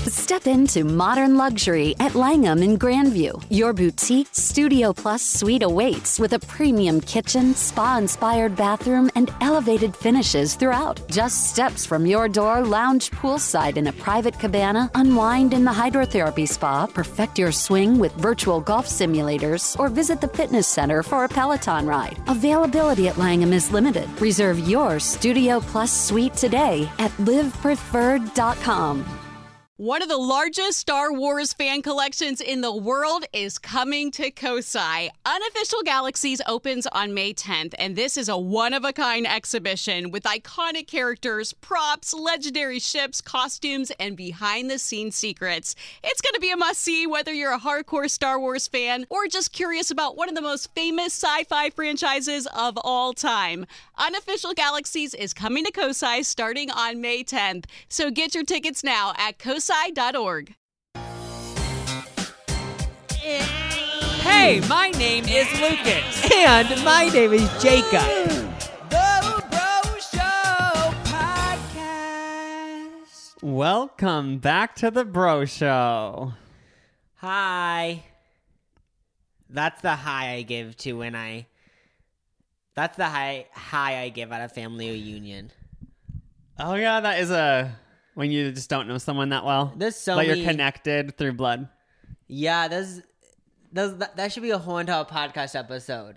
Step into modern luxury at Langham in Grandview. Your boutique Studio Plus suite awaits with a premium kitchen, spa-inspired bathroom, and elevated finishes throughout. Just steps from your door, lounge poolside in a private cabana, unwind in the hydrotherapy spa, perfect your swing with virtual golf simulators, or visit the fitness center for a Peloton ride. Availability at Langham is limited. Reserve your Studio Plus suite today at livepreferred.com. One of the largest Star Wars fan collections in the world is coming to Kosai. Unofficial Galaxies opens on May 10th, and this is a one-of-a-kind exhibition with iconic characters, props, legendary ships, costumes, and behind-the-scenes secrets. It's going to be a must-see whether you're a hardcore Star Wars fan or just curious about one of the most famous sci-fi franchises of all time. Unofficial Galaxies is coming to Kosai starting on May 10th, so get your tickets now at kosai.org. Hey, my name is Lucas. And my name is Jacob. The Bro Show Podcast. Welcome back to the Bro Show. Hi. That's the hi I give to when I... That's the hi I give at a family reunion. Oh yeah, that is when you just don't know someone that well. There's so like many... you're connected through blood. Yeah, that should be a whole entire podcast episode.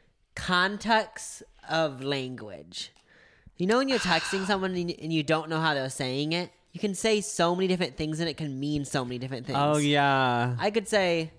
Context of language. You know when you're texting someone and you don't know how they're saying it? You can say so many different things and it can mean so many different things. Oh yeah. I could say,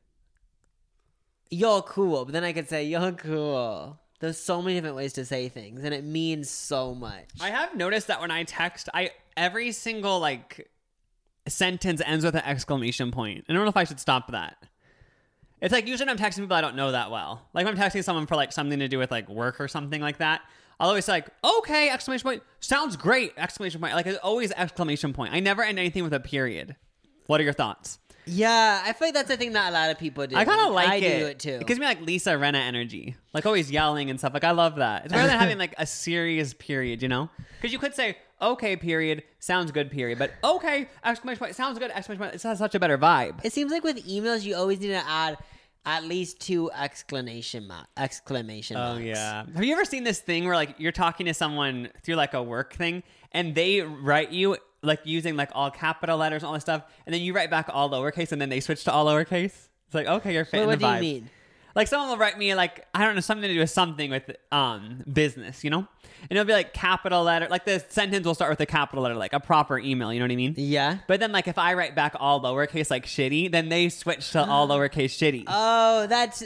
you're cool, but then I could say, you're cool. There's so many different ways to say things, and it means so much. I have noticed that when I text, every single sentence ends with an exclamation point. I don't know if I should stop that. It's like usually when I'm texting people I don't know that well. Like when I'm texting someone for something to do with work or something like that, I'll always say okay, exclamation point, sounds great, exclamation point. It's always exclamation point. I never end anything with a period. What are your thoughts? Yeah, I feel like that's the thing that a lot of people do. I kind of like I it. do it too. It gives me Lisa Rinna energy. Always yelling and stuff. I love that. It's better than having a serious period, you know? Because you could say, okay, period, sounds good, period. But okay, exclamation point, sounds good, exclamation point. It has such a better vibe. It seems like with emails, you always need to add at least 2 exclamation marks. Oh, yeah. Have you ever seen this thing where you're talking to someone through a work thing and they write you using all capital letters and all this stuff, and then you write back all lowercase, and then they switch to all lowercase? It's okay, you're fitting the vibe. What do you mean? Someone will write me I don't know, something to do with something with business, you know? And it'll be capital letter, the sentence will start with a capital letter, a proper email, you know what I mean? Yeah. But then if I write back all lowercase shitty, then they switch to all lowercase shitty. Oh, that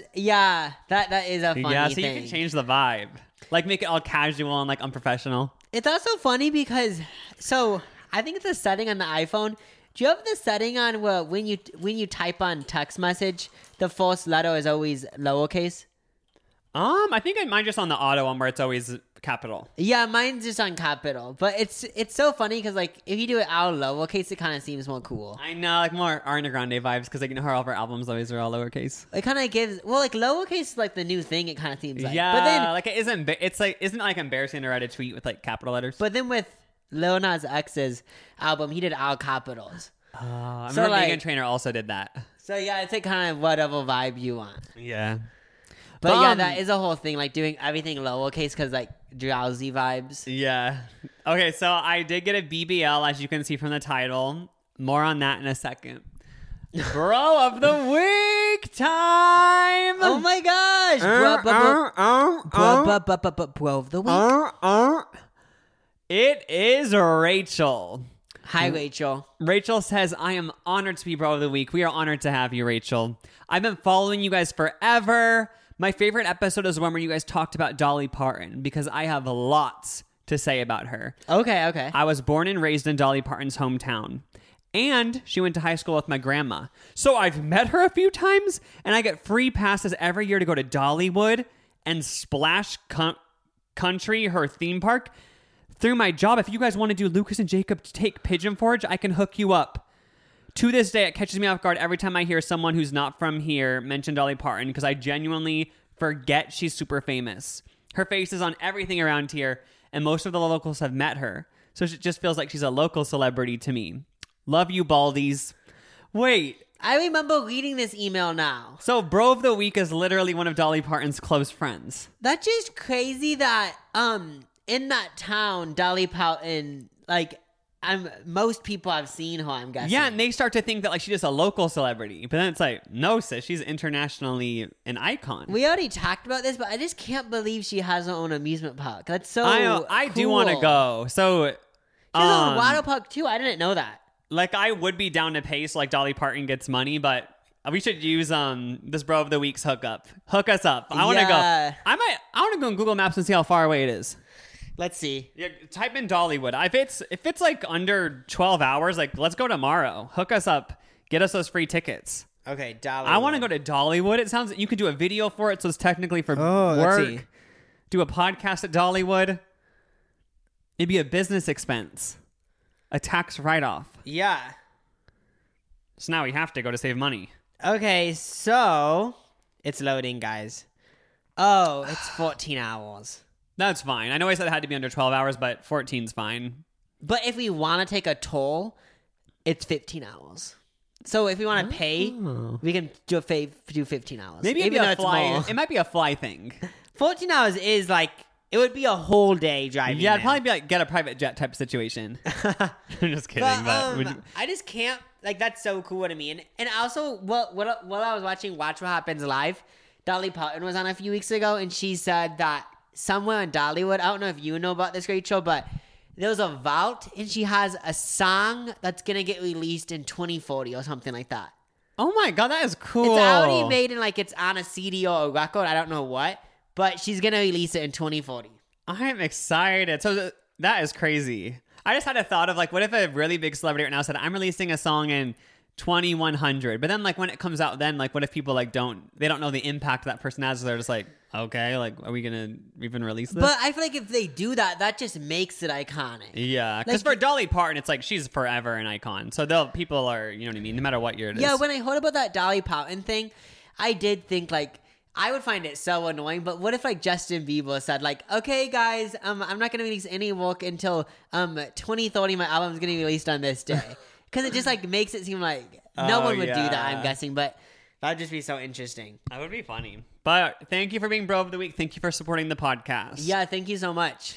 is a funny thing. Yeah, so you can change the vibe. Make it all casual and unprofessional. It's also funny because, I think it's a setting on the iPhone. Do you have the setting on where when you type on text message, the first letter is always lowercase? I think mine just on the auto one where it's always capital. Yeah, mine's just on capital. But it's so funny because if you do it out lowercase, it kind of seems more cool. I know, more Ariana Grande vibes because you know how all of her albums always are all lowercase. It kind of gives lowercase is the new thing. It kind of seems like. Yeah, but then, it isn't. It's isn't embarrassing to write a tweet with capital letters. But then with Lil Nas X's album, he did all capitals. I remember Meghan Trainor also did that. So yeah, it's kind of whatever vibe you want. Yeah. But yeah, that is a whole thing, doing everything lowercase because drowsy vibes. Yeah. Okay, so I did get a BBL, as you can see from the title. More on that in a second. Bro of the week time! Oh my gosh! Bro of the week. It is Rachel. Hi, Rachel. Rachel says, I am honored to be Bro of the Week. We are honored to have you, Rachel. I've been following you guys forever. My favorite episode is one where you guys talked about Dolly Parton because I have lots to say about her. Okay. I was born and raised in Dolly Parton's hometown. And she went to high school with my grandma. So I've met her a few times, and I get free passes every year to go to Dollywood and Splash Country, her theme park. Through my job, if you guys want to do Lucas and Jacob Take Pigeon Forge, I can hook you up. To this day, it catches me off guard every time I hear someone who's not from here mention Dolly Parton because I genuinely forget she's super famous. Her face is on everything around here, and most of the locals have met her. So it just feels like she's a local celebrity to me. Love you, Baldies. Wait. I remember reading this email now. So Bro of the Week is literally one of Dolly Parton's close friends. That's just crazy that in that town, Dolly Parton, like, most people have seen her, I'm guessing. Yeah, and they start to think that like she's just a local celebrity. But then it's like, no, sis, she's internationally an icon. We already talked about this, but I just can't believe she has her own amusement park. That's so I know. I do cool. want to go. So She has her own water park, too. I didn't know that. like I would be down to pay so like Dolly Parton gets money, but we should use this Bro of the Week's hookup. Hook us up. I want to go. I want to go on Google Maps and see how far away it is. Let's see. Yeah, type in Dollywood. If it's like under 12 hours, like let's go tomorrow. Hook us up. Get us those free tickets. Okay, Dollywood. I want to go to Dollywood. It sounds you could do a video for it, so it's technically for let's work. see. Do a podcast at Dollywood. It'd be a business expense, a tax write-off. Yeah. So now we have to go to save money. Okay, so it's loading, guys. Oh, it's 14 hours. That's fine. I know I said it had to be under 12 hours, but 14's fine. But if we want to take a toll, it's 15 hours. So if we want to pay, we can do 15 hours. Maybe it'd be a fly. It might be a fly thing. 14 hours is like, it would be a whole day driving. Yeah, it'd there. probably be like get a private jet type situation. I'm just kidding. But I just can't, like, that's so cool to me. And also, while I was watching Watch What Happens Live, Dolly Parton was on a few weeks ago, and she said that somewhere in Dollywood, I don't know if you know about this, Rachel, but there was a vault, and she has a song that's going to get released in 2040 or something like that. oh my God, that is cool. It's already made, and like it's on a CD or a record, I don't know what, but she's going to release it in 2040. I'm excited. So that is crazy. I just had a thought of like, what if a really big celebrity right now said, I'm releasing a song in 2100, but then like when it comes out, then like what if people like don't know the impact that person has, so they're just like, okay, like are we gonna even release this? But I feel like if they do that, that just makes it iconic. Yeah, because Like, for Dolly Parton, it's like she's forever an icon. So people are, you know what I mean, no matter what year it is. Yeah, when I heard about that Dolly Parton thing, I did think like I would find it so annoying. But what if like Justin Bieber said like, okay guys, I'm not gonna release any work until 2030. My album's gonna be released on this day. Because it just like makes it seem like no one would do that, I'm guessing. But that would just be so interesting. That would be funny. But thank you for being Bro of the Week. Thank you for supporting the podcast. Yeah, thank you so much.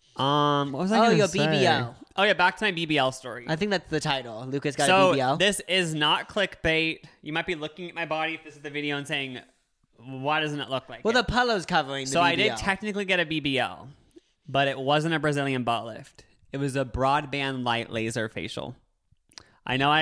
What was I going to your say? BBL. Oh yeah, back to my BBL story. I think that's the title. Lucas got So a BBL. this is not clickbait. You might be looking at my body if this is the video and saying, why doesn't it look like Well, it? the pillow's covering the So BBL. I did technically get a BBL, but it wasn't a Brazilian butt lift. It was a broadband light laser facial. I know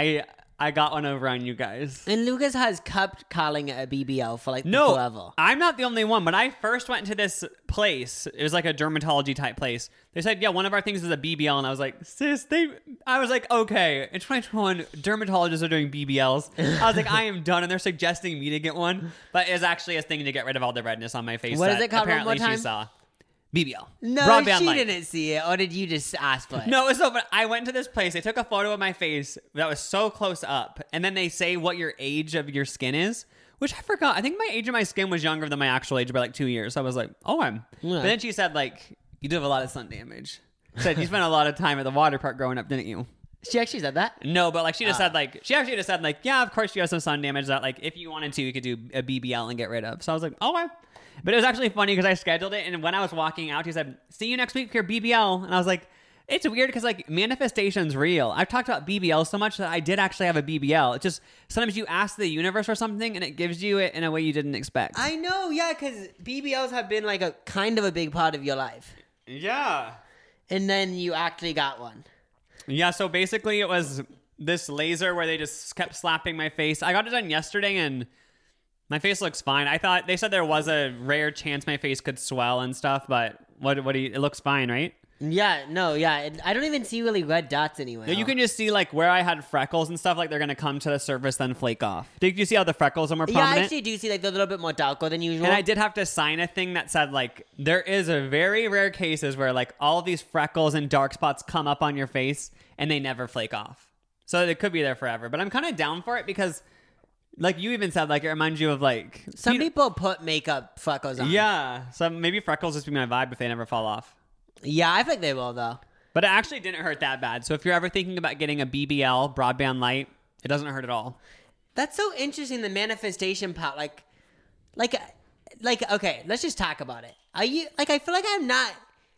I got one over on you guys. And Lucas has kept calling it a BBL for like No, forever. I'm not the only one. When I first went to this place, it was like a dermatology type place. They said, yeah, one of our things is a BBL. And I was like, sis, I was like, okay, in 2021, dermatologists are doing BBLs. I was like, I am done. And they're suggesting me to get one. But it was actually a thing to get rid of all the redness on my face. What is that it called one apparently more time? she saw. BBL. No, Broadband she light. didn't see it. Or did you just ask for it? No, it's so. But I went to this place. They took a photo of my face that was so close up, and then they say what your age of your skin is, which I forgot. I think my age of my skin was younger than my actual age by like 2 years. So I was like, oh, I'm. Yeah. But then she said like, you do have a lot of sun damage. She said you spent a lot of time at the water park growing up, didn't you? She actually said that? No, but like she just said like yeah, of course you have some sun damage that like if you wanted to you could do a BBL and get rid of. So I was like, oh, but it was actually funny because I scheduled it, and when I was walking out, he said, see you next week for your BBL. And I was like, it's weird because like manifestation's real. I've talked about BBL so much that I did actually have a BBL. It's just sometimes you ask the universe for something and it gives you it in a way you didn't expect. I know, yeah, because BBLs have been like a kind of a big part of your life. Yeah. And then you actually got one. Yeah, so basically it was this laser where they just kept slapping my face. I got it done yesterday and my face looks fine. I thought they said there was a rare chance my face could swell and stuff, but it looks fine, right? Yeah, no, yeah. I don't even see really red dots anywhere. Yeah, you can just see like where I had freckles and stuff, like they're gonna come to the surface then flake off. Did you see how the freckles are more Yeah, prominent? I actually do see like they're a little bit more darker than usual. And I did have to sign a thing that said like there is a very rare cases where like all of these freckles and dark spots come up on your face and they never flake off. So it could be there forever. But I'm kind of down for it because like you even said, like it reminds you of like Some people put makeup freckles on. Yeah, so maybe freckles just be my vibe if they never fall off. Yeah, I think they will though. But it actually didn't hurt that bad. So if you're ever thinking about getting a BBL, broadband light, it doesn't hurt at all. That's so interesting, the manifestation part. Like, okay, let's just talk about it. I feel like I'm not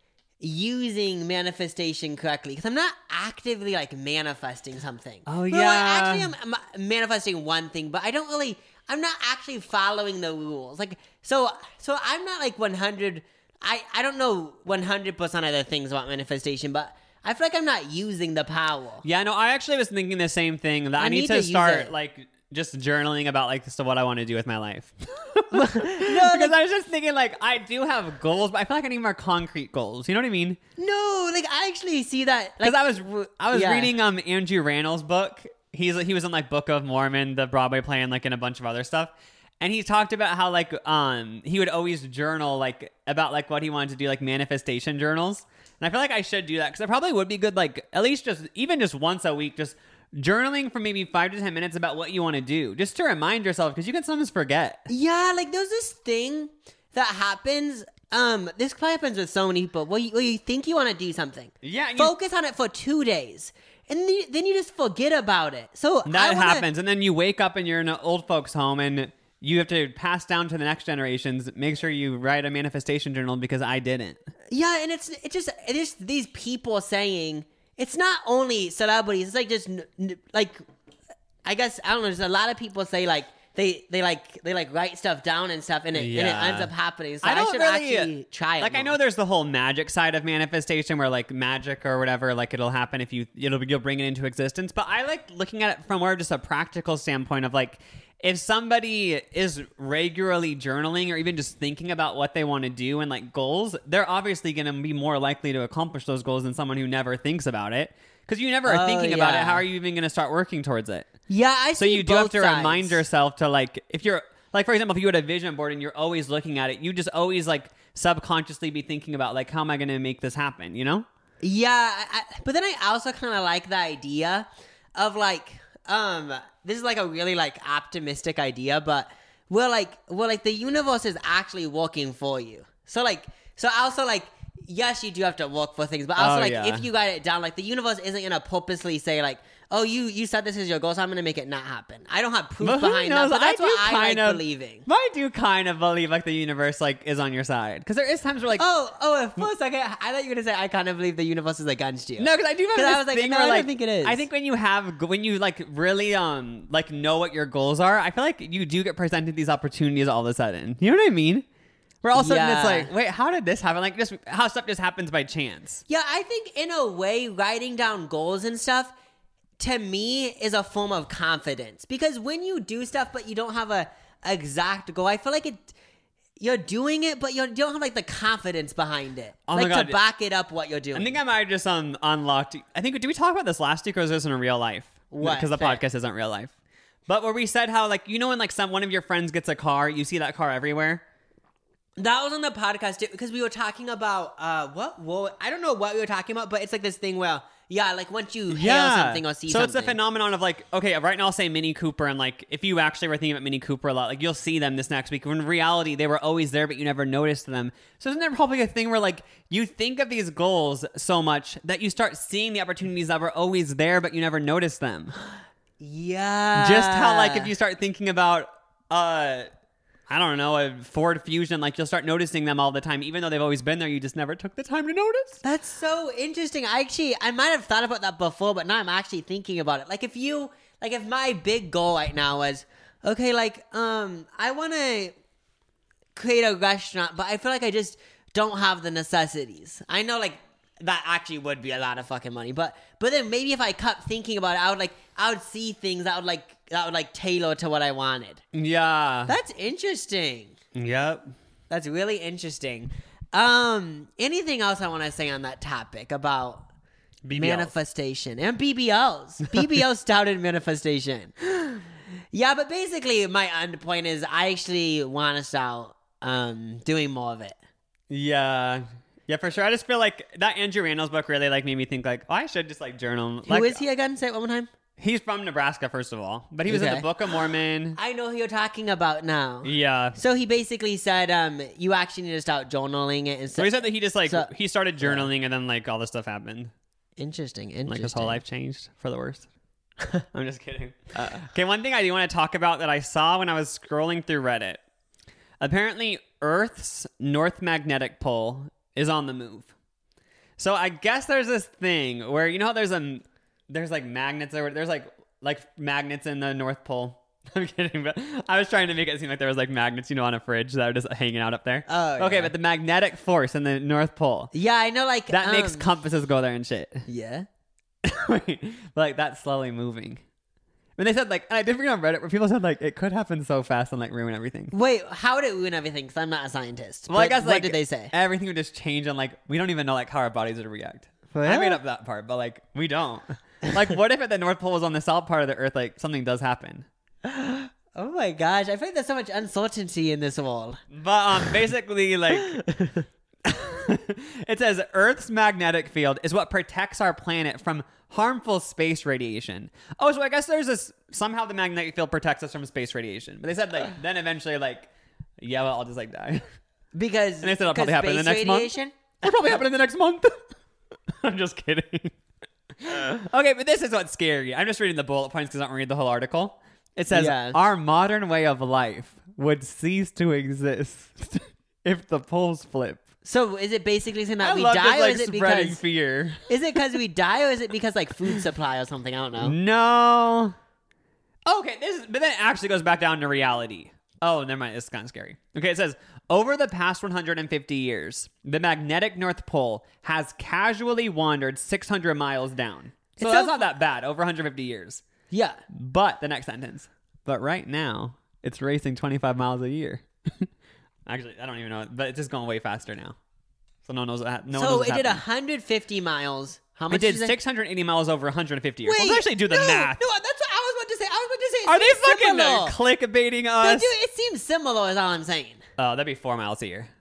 using manifestation correctly because I'm not actively like manifesting something. Oh, Well, yeah. I'm manifesting one thing, but I'm not actually following the rules. Like, so I'm not like 100. I don't know 100% of the things about manifestation, but I feel like I'm not using the power. Yeah, no, I actually was thinking the same thing. That I need need to to use start it. like just journaling about like so what I want to do with my life. No, Because I was just thinking like I do have goals, but I feel like I need more concrete goals. You know what I mean? no, like I actually see that. Because Like, I was yeah. reading Andrew Rannell's book. He was in like Book of Mormon, the Broadway play, and like in a bunch of other stuff. And he talked about how like he would always journal like about like what he wanted to do, like manifestation journals. And I feel like I should do that because it probably would be good, like at least just once a week, just journaling for maybe 5 to 10 minutes about what you want to do, just to remind yourself because you can sometimes forget. Yeah, like there's this thing that happens. This probably happens with so many people. Where you think you want to do something, Yeah, and focus on it for 2 days, and then you just forget about it. So that happens, and then you wake up and you're in an old folks' home and you have to pass down to the next generations. Make sure you write a manifestation journal because I didn't. Yeah, and it's just these people saying it's not only celebrities. It's like just like I guess I don't know. There's a lot of people say like they write stuff down and stuff, and it ends up happening. So I should actually try it. Like I know more. there's the whole magic side of manifestation where like magic or whatever, like it'll happen if you'll bring it into existence. But I like looking at it from more just a practical standpoint of like, if somebody is regularly journaling or even just thinking about what they want to do and like goals, they're obviously going to be more likely to accomplish those goals than someone who never thinks about it. Because you never are thinking about it. yeah. How are you even going to start working towards it? Yeah, I So see you do have both to sides. remind yourself to like, if you're like, for example, if you had a vision board and you're always looking at it, you just always like subconsciously be thinking about like, how am I going to make this happen? You know? Yeah, but then I also kind of like the idea of like, this is like a really like optimistic idea, but we're like the universe is actually working for you. So also like, yes, you do have to work for things, but also if you got it down, like the universe isn't gonna purposely say like, oh, you said this is your goal, so I'm gonna make it not happen. I don't have proof But who behind knows? that, but that's what I kind like of believing. But I do kind of believe like the universe like is on your side because there is times where like For a second, I thought you were gonna say I kind of believe the universe is against you. no, because I do have 'Cause this I was like, thing no, where I don't like think it is. I think when you like really like know what your goals are, I feel like you do get presented these opportunities all of a sudden. You know what I mean? Where all of a sudden it's Yeah. like, wait, how did this happen? Like just how stuff just happens by chance. Yeah, I think in a way, writing down goals and stuff, to me, is a form of confidence. Because when you do stuff, but you don't have a exact goal, I feel like you're doing it, but you don't have like the confidence behind it. Oh my like God. to back it up what you're doing. I think I might have just unlocked. I think did we talk about this last week or was this in real life? What? Because the Fair. podcast isn't real life. But where we said how like when like one of your friends gets a car, you see that car everywhere. That was on the podcast too, because we were talking about what I don't know what we were talking about, but it's like this thing where like once you hail something or see so something. it's the phenomenon of like, okay, right now I'll say Mini Cooper, and like if you actually were thinking about Mini Cooper a lot, like you'll see them this next week. When in reality, they were always there, but you never noticed them. So isn't there probably a thing where like you think of these goals so much that you start seeing the opportunities that were always there, but you never noticed them? Yeah. Just how like if you start thinking about I don't know, a Ford Fusion, like you'll start noticing them all the time, even though they've always been there. You just never took the time to notice. That's so interesting. I might have thought about that before, but now I'm actually thinking about it. Like if my big goal right now was, okay, like, I want to create a restaurant, but I feel like I just don't have the necessities. I know like that actually would be a lot of fucking money, but then maybe if I kept thinking about it, I would see things that would tailor to what I wanted. Yeah. That's interesting. Yep. That's really interesting. Anything else I want to say on that topic about BBLs. manifestation and BBLs? BBL started manifestation. Yeah, but basically my end point is I actually want to start doing more of it. Yeah. Yeah, for sure. I just feel like that Andrew Rannell's book really like made me think like, oh, I should just like journal. Who is he again? Say it one more time. He's from Nebraska, first of all, but he was in Okay. the Book of Mormon. I know who you're talking about now. Yeah. So he basically said you actually need to start journaling it So instead. he said that he just like So- he started journaling and then like all this stuff happened. Interesting. Like his whole life changed for the worst. I'm just kidding. Okay, one thing I do want to talk about that I saw when I was scrolling through Reddit. Apparently, Earth's north magnetic pole is on the move. So I guess there's this thing where, you know how there's like magnets over, there's like magnets in the North Pole. I'm kidding, but I was trying to make it seem like there was like magnets, on a fridge that are just hanging out up there. Oh, okay, yeah. but the magnetic force in the North Pole. Yeah, I know, like... That makes compasses go there and shit. Yeah? Like, that's slowly moving. When they said, like, and I did read on Reddit where people said, like, it could happen so fast and, like, ruin everything. Wait, how would it ruin everything? Because I'm not a scientist. Well, I guess, like... What did they say? Everything would just change and, like, we don't even know, like, how our bodies would react. I made up that part, but, like, we don't. Like, what if at the North Pole was on the south part of the Earth, like, something does happen? Oh my gosh, I feel like there's so much uncertainty in this world. But basically, like, it says Earth's magnetic field is what protects our planet from harmful space radiation. Oh, so I guess there's this, somehow the magnetic field protects us from space radiation. But they said, like, then eventually, like, yeah, well, I'll just, like, die. Because And they said it'll probably happen in the next radiation? month. It'll probably happen in the next month. I'm just kidding. Okay, but this is what's scary. I'm just reading the bullet points because I don't read the whole article. It says, our modern way of life would cease to exist if the poles flip. So is it basically saying that I we love die, this, or like, is it spreading because... fear. Is it because we die, or is it because, like, food supply or something? I don't know. No. Okay, but then it actually goes back down to reality. Oh, never mind. It's kind of scary. Okay, it says, over the past 150 years, the magnetic North Pole has casually wandered 600 miles down. So that's not that bad, over 150 years. Yeah. But the next sentence. But right now, it's racing 25 miles a year. Actually, I don't even know, but it's just going way faster now. So no one knows what So it did 150 miles. How much? It did 680 miles over 150 years. Wait, Let's actually do the math. No, that's what I was about to say. Are they fucking similar. clickbaiting They us? do. It seems similar, is all I'm saying. Oh, that'd be 4 miles a year.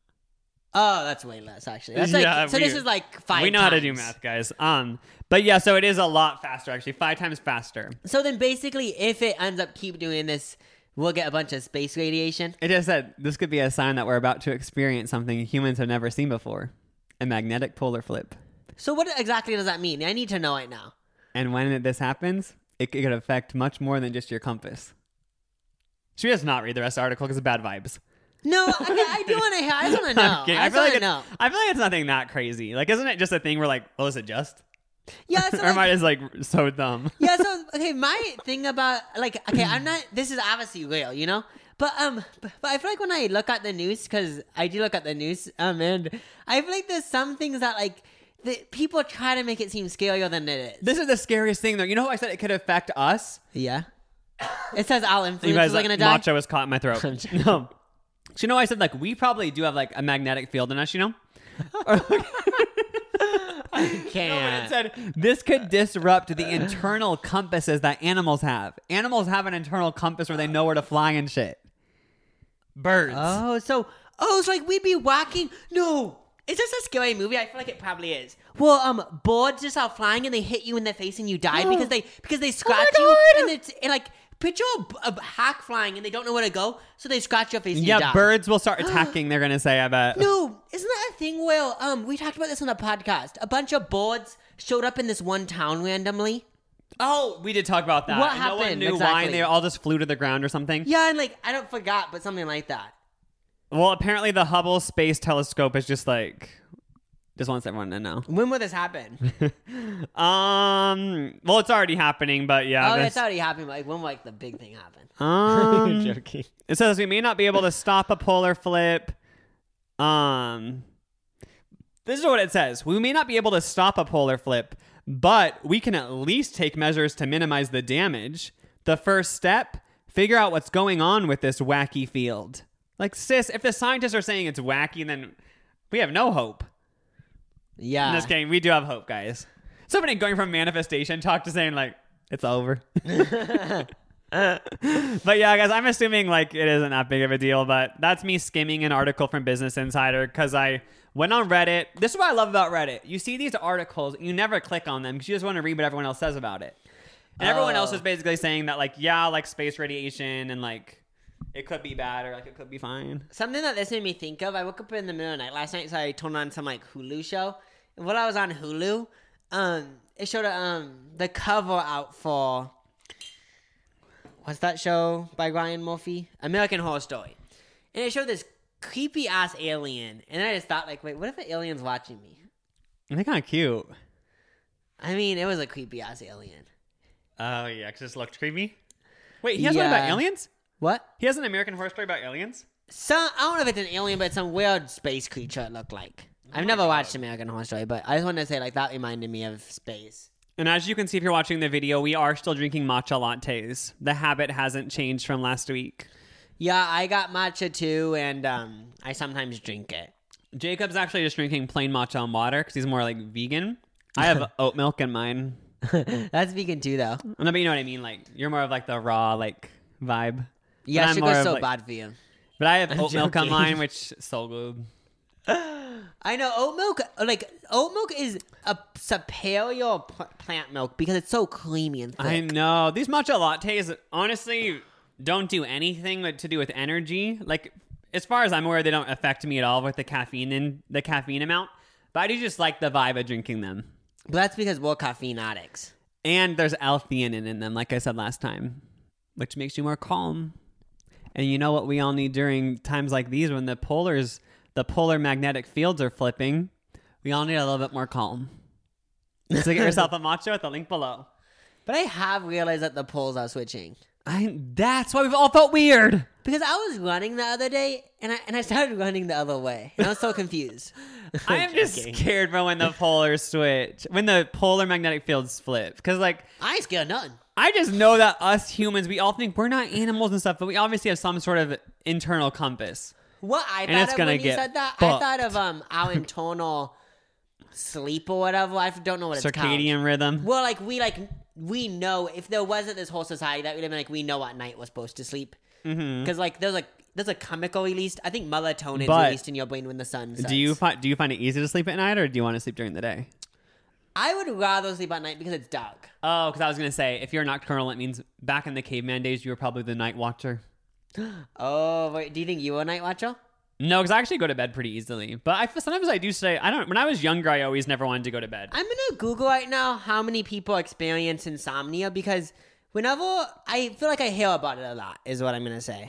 Oh, that's way less, actually. That's like, so this is like 5 times. We know how to do math, guys. But yeah, so it is a lot faster, actually. 5 times faster. So then basically, if it ends up keep doing this, we'll get a bunch of space radiation. It just said this could be a sign that we're about to experience something humans have never seen before. A magnetic polar flip. So what exactly does that mean? I need to know right now. And when this happens, it could affect much more than just your compass. Should we just not read the rest of the article because of bad vibes? No, I do want to hear. I just want to know. I feel like it's nothing that crazy. Like, isn't it just a thing where, like, oh, is it just? Yeah, so or am I just, like, so dumb? Yeah, so, okay, my thing about, like, okay, I'm not, this is obviously real, you know? But I feel like when I look at the news, because I do look at the news, and I feel like there's some things that, like, people try to make it seem scarier than it is. This is the scariest thing, though. You know how I said it could affect us? Yeah. It says our influencers You guys, are going to die? Macho was caught in my throat. No. So you know I said, like, we probably do have, like, a magnetic field in us, you know? I can't. It said, this could disrupt the internal compasses that animals have. Animals have an internal compass where they know where to fly and shit. Birds. So like we'd be walking. No. Is this a scary movie? I feel like it probably is. Well, birds just out flying and they hit you in the face and you die because they scratch you and it's like picture a hawk flying and they don't know where to go, so they scratch your face and you die. Yeah, birds will start attacking, they're gonna say, I bet. No, isn't that a thing where we talked about this on the podcast? A bunch of birds showed up in this one town randomly. Oh, we did talk about that. What and happened? No one knew exactly. why, and they all just flew to the ground or something. Yeah, and like I don't forgot, but something like that. Well, apparently the Hubble Space Telescope is just wants everyone to know. When will this happen? Well, it's already happening, but yeah. Oh, it's already happening. Like when will like the big thing happen? You're joking. It says we may not be able to stop a polar flip. This is what it says. We may not be able to stop a polar flip, but we can at least take measures to minimize the damage. The first step, figure out what's going on with this wacky field. Like, sis, if the scientists are saying it's wacky, then we have no hope. Yeah. I'm just kidding. We do have hope, guys. So many going from manifestation talk to saying, like, it's over. But yeah, guys, I'm assuming, like, it isn't that big of a deal. But that's me skimming an article from Business Insider because I went on Reddit. This is what I love about Reddit. You see these articles, you never click on them because you just want to read what everyone else says about it. And everyone else is basically saying that, like, yeah, like, space radiation and, like, it could be bad or, like, it could be fine. Something that this made me think of, I woke up in the middle of the night last night, so I turned on some, like, Hulu show. And while I was on Hulu, the cover out for what's that show by Ryan Murphy? American Horror Story. And it showed this creepy ass alien. And then I just thought, like, wait, what if the alien's watching me? They're kind of cute. I mean, it was a creepy ass alien. Oh, yeah, because it looked creepy. Wait, he has one about aliens? What? He has an American Horror Story about aliens? I don't know if it's an alien, but it's some weird space creature it looked like. I've never watched American Horror Story, but I just wanted to say, like, that reminded me of space. And as you can see if you're watching the video, we are still drinking matcha lattes. The habit hasn't changed from last week. Yeah, I got matcha too, and I sometimes drink it. Jacob's actually just drinking plain matcha and water because he's more like vegan. I have oat milk in mine. That's vegan too, though. No, but you know what I mean? Like, you're more of like the raw, like, vibe. Yeah, sugar's so like, bad for you. But I have oat milk on joking. mine, which is so good. I know oat milk is a superior plant milk because it's so creamy and thick. I know. These matcha lattes, honestly, don't do anything to do with energy. Like, as far as I'm aware, they don't affect me at all with the caffeine amount. But I do just like the vibe of drinking them. But that's because we're caffeine addicts. And there's L-theanine in them, like I said last time, which makes you more calm. And you know what we all need during times like these when the polar magnetic fields are flipping? We all need a little bit more calm. So get yourself a matcha with the link below. But I have realized that the poles are switching. That's why we've all felt weird. Because I was running the other day, and I started running the other way. And I was so confused. I am just scared for when the polar switch, when the polar magnetic fields flip. Because, like, I ain't scared of nothing. I just know that us humans, we all think we're not animals and stuff, but we obviously have some sort of internal compass. What I And thought it's of gonna when you get said that, fucked. I thought of our internal sleep or whatever. I don't know what it's called. Circadian rhythm. Well, we know if there wasn't this whole society that would have been like we know what night we're supposed to sleep. Because there's a chemical released. I think melatonin is But released in your brain when the sun sets. Do you find it easy to sleep at night, or do you want to sleep during the day? I would rather sleep at night because it's dark. Oh, because I was going to say, if you're nocturnal, it means back in the caveman days, you were probably the night watcher. Oh, wait, do you think you were a night watcher? No, because I actually go to bed pretty easily. But sometimes I do say, when I was younger, I always never wanted to go to bed. I'm going to Google right now how many people experience insomnia because whenever I feel like I hear about it a lot is what I'm going to say.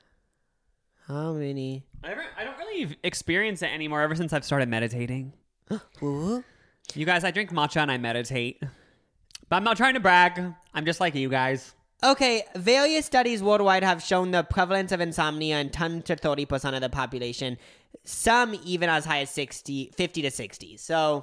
How many? I don't really experience it anymore ever since I've started meditating. Woo-woo. You guys, I drink matcha and I meditate. But I'm not trying to brag. I'm just like you guys. Okay, various studies worldwide have shown the prevalence of insomnia in 10 to 30% of the population, some even as high as 50 to 60. So,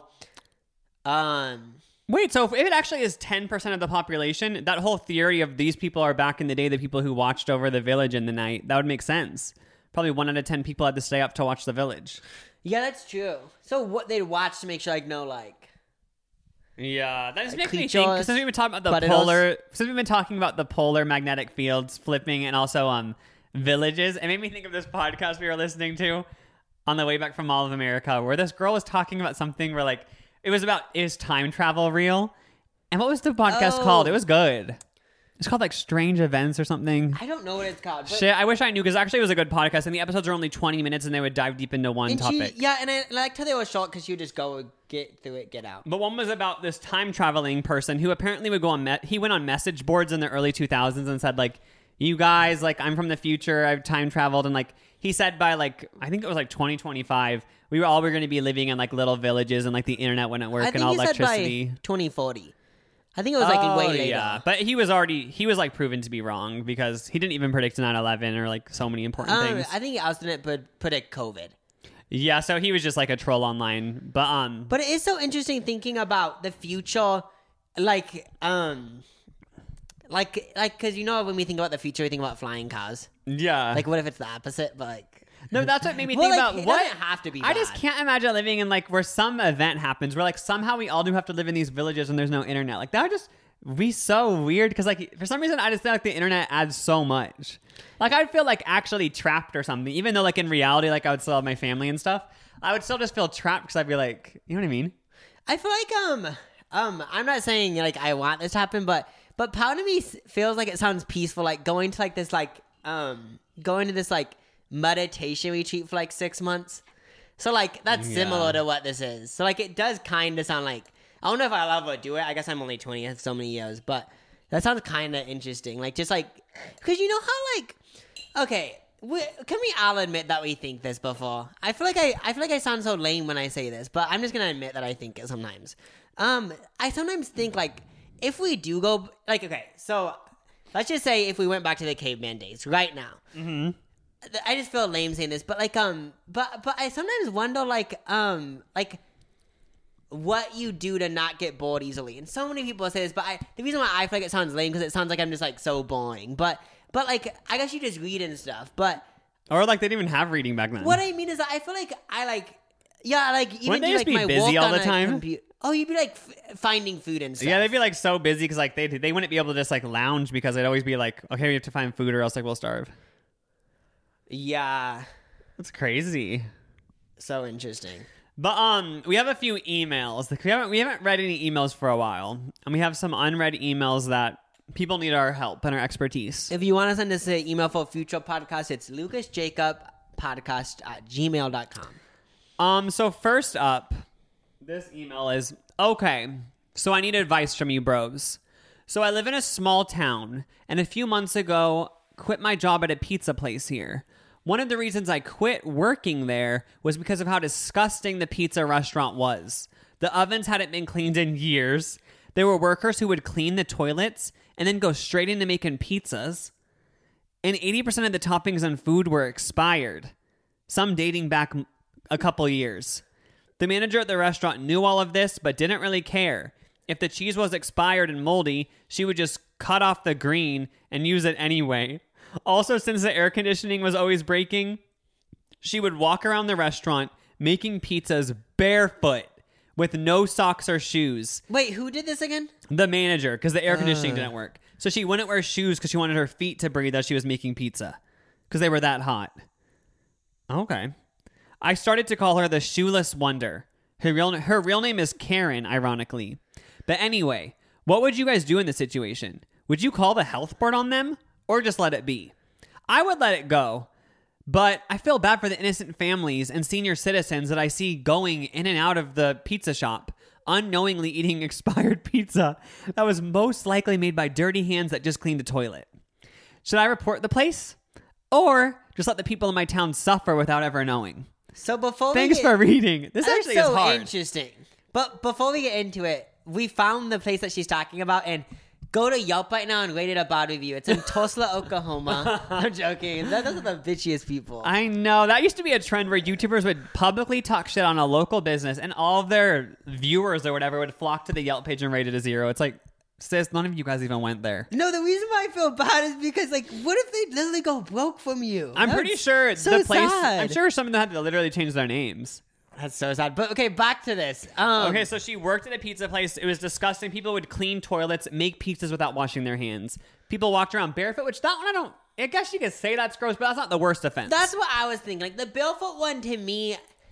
Wait, so if it actually is 10% of the population, that whole theory of these people are back in the day, the people who watched over the village in the night, that would make sense. Probably 1 out of 10 people had to stay up to watch the village. yeah, that's true. So what they'd watch to make sure, Yeah, that just makes me creatures, think, since we've been talking about the polar magnetic fields flipping and also villages, it made me think of this podcast we were listening to on the way back from Mall of America, where this girl was talking about something where, like, is time travel real? And what was the podcast called? It was good. It's called, like, Strange Events or something. I don't know what it's called. But Shit, I wish I knew, because actually it was a good podcast, and the episodes are only 20 minutes, and they would dive deep into one topic. and I liked how they were short because you just go get through it, get out. But one was about this time traveling person who apparently would go on. He went on message boards in the early 2000s and said, like, "You guys, like, I'm from the future. I've time traveled." And, like, he said by, like, I think it was like 2025, we were going to be living in, like, little villages and, like, the internet wouldn't work and all electricity. Said by 2040. I think it was like way later. Yeah, but he was like proven to be wrong because he didn't even predict 9/11 or, like, so many important things. I think he also didn't predict COVID. Yeah, so he was just like a troll online. But it is so interesting thinking about the future, like, because you know when we think about the future, we think about flying cars. Yeah. Like, what if it's the opposite? But like, no, that's what made me think about it what doesn't have to be. I just can't imagine living in, like, where some event happens where, like, somehow we all do have to live in these villages and there's no internet. Like, that would just be so weird because, like, for some reason I just feel like the internet adds so much. Like, I'd feel like actually trapped or something, even though, like, in reality, like, I would still have my family and stuff. I would still just feel trapped because I'd be like, you know what I mean? I feel like I'm not saying like I want this to happen, but part of me feels like it sounds peaceful, like going to like this going to this like meditation retreat for like 6 months. So like that's similar to what this is. So like it does kind of sound like I don't know if I'll ever do it. I guess I'm only 20. I have so many years, but that sounds kind of interesting. Like, just like, because you know how, like, okay, can we all admit that we think this before? I feel like I sound so lame when I say this, but I'm just gonna admit that I think it sometimes. I sometimes think, like, if we do go, like, okay, so let's just say if we went back to the caveman days right now. Mm-hmm. I just feel lame saying this, but like, but I sometimes wonder, like what you do to not get bored easily. And so many people say this, but the reason why I feel like it sounds lame because it sounds like I'm just like so boring. But like, I guess you just read and stuff. Or like they didn't even have reading back then. What I mean is that I feel like even Wouldn't they do, just like, be my busy walk all the on a time? computer. Oh, you'd be like finding food and stuff. Yeah, they'd be like so busy because like they wouldn't be able to just like lounge because they'd always be like, okay, we have to find food or else like we'll starve. Yeah, That's crazy. so interesting. But we have a few emails. Like, we haven't read any emails for a while, and we have some unread emails that people need our help and our expertise. If you want to send us an email for future podcasts, it's lucasjacobpodcast@gmail.com. So first up, this email is, okay, so I need advice from you bros. So I live in a small town, and a few months ago, quit my job at a pizza place here. One of the reasons I quit working there was because of how disgusting the pizza restaurant was. The ovens hadn't been cleaned in years. There were workers who would clean the toilets and then go straight into making pizzas. And 80% of the toppings on food were expired, some dating back a couple years. The manager at the restaurant knew all of this, but didn't really care. If the cheese was expired and moldy, she would just cut off the green and use it anyway. Also, since the air conditioning was always breaking, she would walk around the restaurant making pizzas barefoot with no socks or shoes. Wait, who did this again? The manager, because the air conditioning didn't work. So she wouldn't wear shoes because she wanted her feet to breathe as she was making pizza because they were that hot. Okay. I started to call her the Shoeless Wonder. Her real name is Karen, ironically. But anyway, what would you guys do in this situation? Would you call the health board on them or just let it be? I would let it go, but I feel bad for the innocent families and senior citizens that I see going in and out of the pizza shop, unknowingly eating expired pizza that was most likely made by dirty hands that just cleaned the toilet. Should I report the place or just let the people in my town suffer without ever knowing? So before Thanks for reading. This That's actually so is hard. Interesting. But before we get into it, we found the place that she's talking about, and go to Yelp right now and rate it a bad review. It's in Tulsa, Oklahoma. I'm joking. Those are the bitchiest people. I know. That used to be a trend where YouTubers would publicly talk shit on a local business and all of their viewers or whatever would flock to the Yelp page and rate it a 0. It's like, sis, none of you guys even went there. No, the reason why I feel bad is because, like, what if they literally go broke from you? I'm pretty sure so the place, sad. I'm sure some of them had to literally change their names. That's so sad. But okay, back to this. Okay, so she worked at a pizza place. It was disgusting. People would clean toilets, make pizzas without washing their hands. People walked around barefoot, which that one I guess you could say that's gross, but that's not the worst offense. That's what I was thinking. Like, the barefoot one, to me,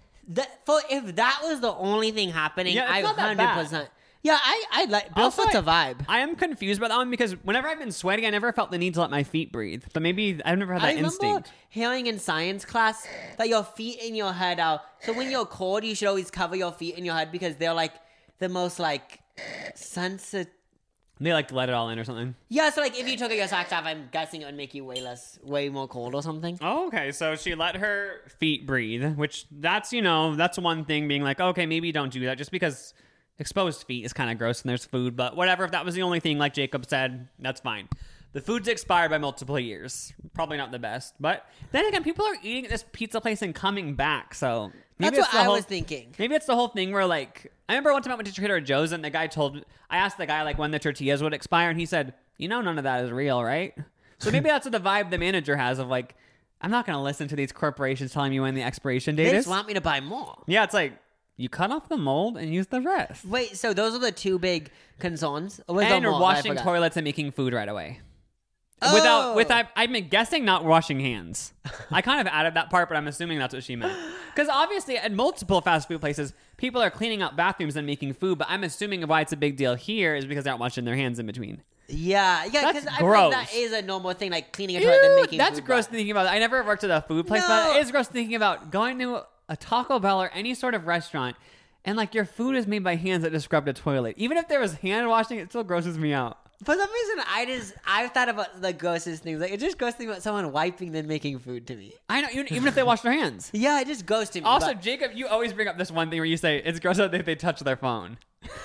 if that was the only thing happening, Yeah, it's I not that 100%. bad. Yeah, I like barefoot's a vibe. I am confused about that one because whenever I've been sweaty, I never felt the need to let my feet breathe. But maybe I've never had that I remember instinct. hearing in science class that your feet and your head are. So when you're cold, you should always cover your feet and your head because they're like the most like sensitive. They like let it all in or something. Yeah, so like if you took your socks off, I'm guessing it would make you way more cold or something. Oh, okay. So she let her feet breathe, which that's one thing being like, okay, maybe don't do that just because exposed feet is kind of gross and there's food, but whatever. If that was the only thing, like Jacob said, that's fine. The food's expired by multiple years. Probably not the best. But then again, people are eating at this pizza place and coming back. So maybe That's what I was thinking. Maybe it's the whole thing where, like, I remember one time I went to Trader Joe's and I asked the guy, like, when the tortillas would expire. And he said, none of that is real, right? So maybe that's what the vibe the manager has of, like, I'm not going to listen to these corporations telling me when the expiration date They is. just want me to buy more. Yeah, it's like, you cut off the mold and use the rest. Wait, so those are the two big concerns? Or was there And more? washing I forgot. toilets and making food right away. Oh. I'm guessing not washing hands. I kind of added that part, but I'm assuming that's what she meant. Because obviously at multiple fast food places, people are cleaning out bathrooms and making food, but I'm assuming why it's a big deal here is because they aren't washing their hands in between. Yeah, because That's I feel like that gross. is a normal thing, like cleaning a toilet and making That's food. gross But thinking about it. I never worked at a food place, No. but it is gross thinking about going to a Taco Bell or any sort of restaurant And like your food is made by hands that just scrubbed a toilet. Even if there was hand washing, it still grosses me out. For some reason, I've thought about the grossest things. Like, it just goes to me about someone wiping then making food to me. I know, even if they wash their hands. Yeah, it just goes to me. Also, but- Jacob, you always bring up this one thing where you say it's gross if they touch their phone.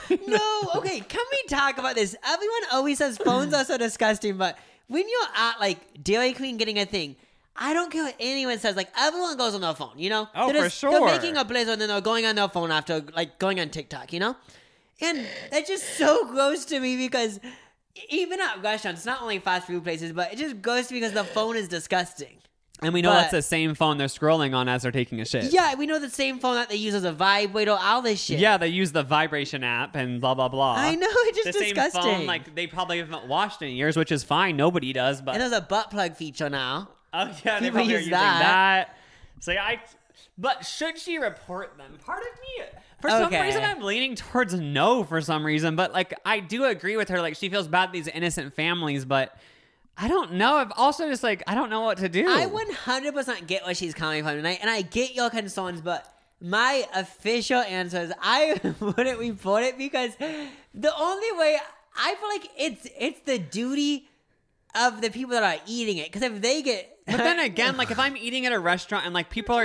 No, okay, can we talk about this? Everyone always says phones are so disgusting, but when you're at, like, Dairy Queen getting a thing, I don't care what anyone says. Like, everyone goes on their phone, you know? Oh, They're for sure. They're making a blizzard and then they're going on their phone after, like, going on TikTok, you know? And that's just so gross to me because even at restaurants, not only fast food places, but it just goes to me because the phone is disgusting. And we know But- that's the same phone they're scrolling on as they're taking a shit. Yeah, we know the same phone that they use as a vibrator, all this shit. Yeah, they use the vibration app and blah, blah, blah. I know, it's The just disgusting. same phone, like, they probably haven't washed in years, which is fine. Nobody does, but... And there's a butt plug feature now. Oh, yeah, they People probably are use using that. that. So, but should she report them? Part of me, for some Okay. reason, I'm leaning towards no for some reason. But, like, I do agree with her. Like, she feels bad these innocent families, but I don't know. I've also just, like, I don't know what to do. I 100% get where she's coming from tonight, and I get your concerns, but my official answer is I wouldn't report it because the only way I feel like it's the duty of the people that are eating it. Because if they get, But then again, like, if I'm eating at a restaurant and, like, people are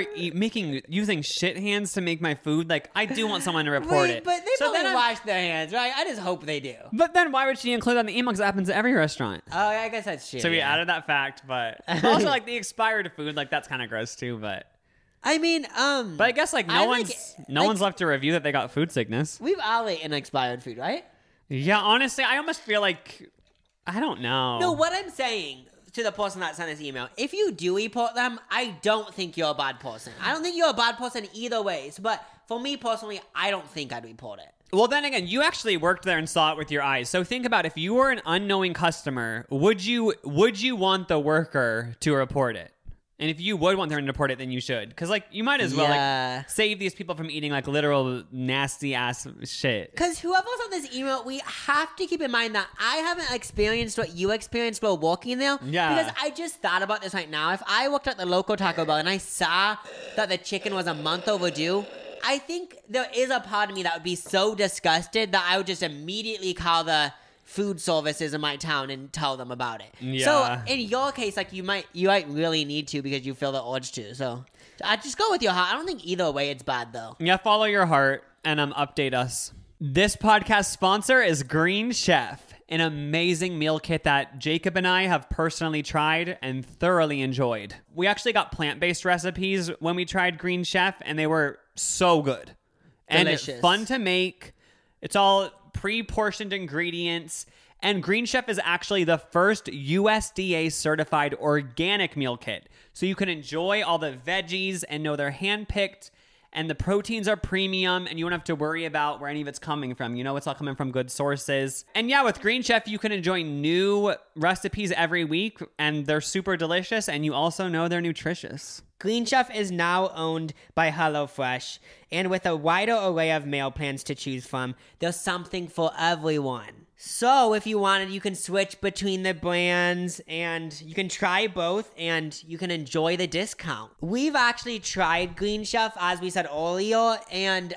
using shit hands to make my food, like, I do want someone to report it. But they So probably then I'm- wash their hands, right? I just hope they do. But then why would she include that in the email? Because it happens at every restaurant. Oh, I guess that's true. So we yeah. added that fact, but also, like, the expired food, like, that's kind of gross too, but... I mean, But I guess, like, no one's left to review that they got food sickness. We've all eaten expired food, right? Yeah, honestly, I almost feel like... I don't know. No, what I'm saying to the person that sent this email, if you do report them, I don't think you're a bad person. I don't think you're a bad person either ways, but for me personally, I don't think I'd report it. Well, then again, you actually worked there and saw it with your eyes. So think about if you were an unknowing customer, would you want the worker to report it? And if you would want them to report it, then you should. Because, like, you might as well, Yeah. like, save these people from eating, like, literal nasty-ass shit. Because whoever sent this email, we have to keep in mind that I haven't experienced what you experienced while working there. Yeah. Because I just thought about this right now. If I worked at the local Taco Bell and I saw that the chicken was a month overdue, I think there is a part of me that would be so disgusted that I would just immediately call the food services in my town and tell them about it. Yeah. So in your case, like you might really need to because you feel the urge to. So I just go with your heart. I don't think either way it's bad though. Yeah, follow your heart and update us. This podcast sponsor is Green Chef, an amazing meal kit that Jacob and I have personally tried and thoroughly enjoyed. We actually got plant-based recipes when we tried Green Chef, and they were so good. And it's Delicious. fun to make. It's all pre-portioned ingredients. And Green Chef is actually the first USDA certified organic meal kit. So you can enjoy all the veggies and know they're hand-picked, and the proteins are premium, and you won't have to worry about where any of it's coming from. You know it's all coming from good sources. And yeah, with Green Chef, you can enjoy new recipes every week, and they're super delicious, and you also know they're nutritious. Green Chef is now owned by HelloFresh, and with a wider array of meal plans to choose from, there's something for everyone. So if you wanted, you can switch between the brands and you can try both and you can enjoy the discount. We've actually tried Green Chef, as we said earlier, and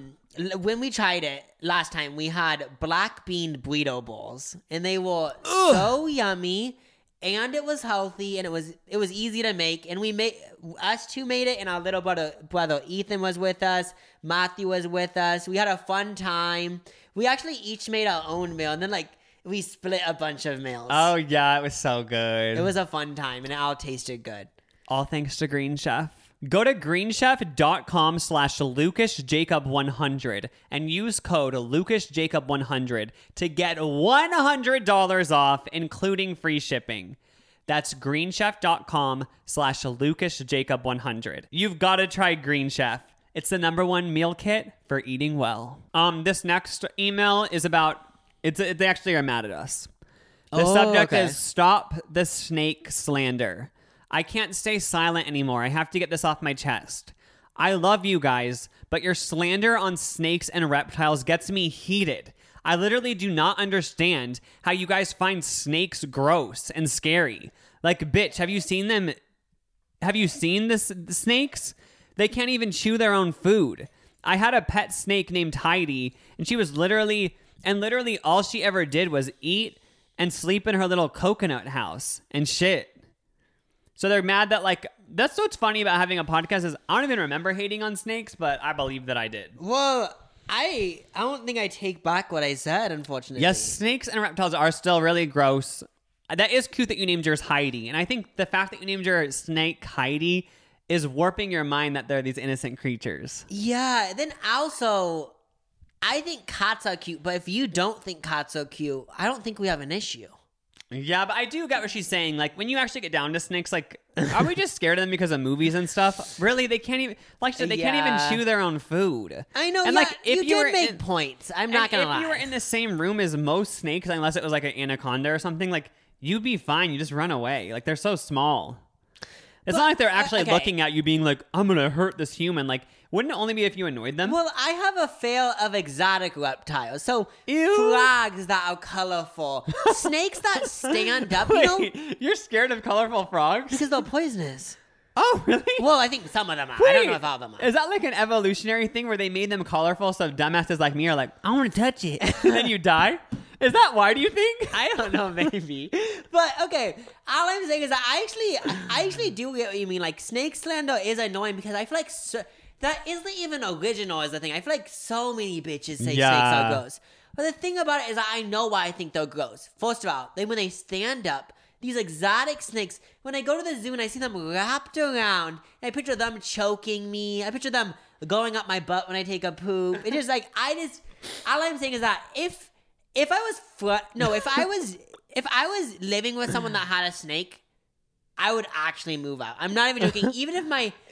when we tried it last time, we had black bean burrito bowls, and they were so yummy. And it was healthy, and it was easy to make. And us two made it, and our little brother Ethan was with us. Matthew was with us. We had a fun time. We actually each made our own meal, and then we split a bunch of meals. Oh yeah, it was so good. It was a fun time, and it all tasted good. All thanks to Green Chef. Go to greenchef.com/LucasJacob100 and use code LucasJacob100 to get $100 off, including free shipping. That's greenchef.com/LucasJacob100. You've got to try Green Chef. It's the #1 meal kit for eating well. This next email is about, they actually are mad at us. The subject is Stop the Snake Slander. I can't stay silent anymore. I have to get this off my chest. I love you guys, but your slander on snakes and reptiles gets me heated. I literally do not understand how you guys find snakes gross and scary. Like, bitch, have you seen them? Have you seen the snakes? They can't even chew their own food. I had a pet snake named Heidi, and she was literally all she ever did was eat and sleep in her little coconut house and shit. So they're mad that, like, that's what's funny about having a podcast is I don't even remember hating on snakes, but I believe that I did. Well, I don't think I take back what I said, unfortunately. Yes, snakes and reptiles are still really gross. That is cute that you named yours Heidi. And I think the fact that you named your snake Heidi is warping your mind that they're these innocent creatures. Yeah, then also, I think cats are cute, but if you don't think cats are cute, I don't think we have an issue. Yeah, but I do get what she's saying. Like, when you actually get down to snakes, like, are we just scared of them because of movies and stuff? Really, they can't even, like she said, they can't even chew their own food. I know, and yeah, like, if you were did make points. I'm not going to lie. If you were in the same room as most snakes, unless it was like an anaconda or something, like, you'd be fine. You just run away. Like, they're so small. It's not like they're actually looking at you being like, I'm going to hurt this human. Like, wouldn't it only be if you annoyed them? Well, I have a fear of exotic reptiles. So, Ew. frogs that are colorful. Snakes that stand up, you know? Wait, you're scared of colorful frogs? Because they're poisonous. Oh, really? Well, I think some of them are. Wait, I don't know if all of them are. Is that like an evolutionary thing where they made them colorful so dumbasses like me are like, I want to touch it, and then you die? Is that why, do you think? I don't know, maybe. But, okay, all I'm saying is that I actually do get what you mean. Like, snake slander is annoying because I feel like that isn't even original as a thing. I feel like so many bitches say snakes are gross. But the thing about it is that I know why I think they're gross. First of all, when they stand up, these exotic snakes, when I go to the zoo and I see them wrapped around, and I picture them choking me, I picture them going up my butt when I take a poop. It's just like, all I'm saying is that if I was living with someone that had a snake, I would actually move out. I'm not even joking. Even if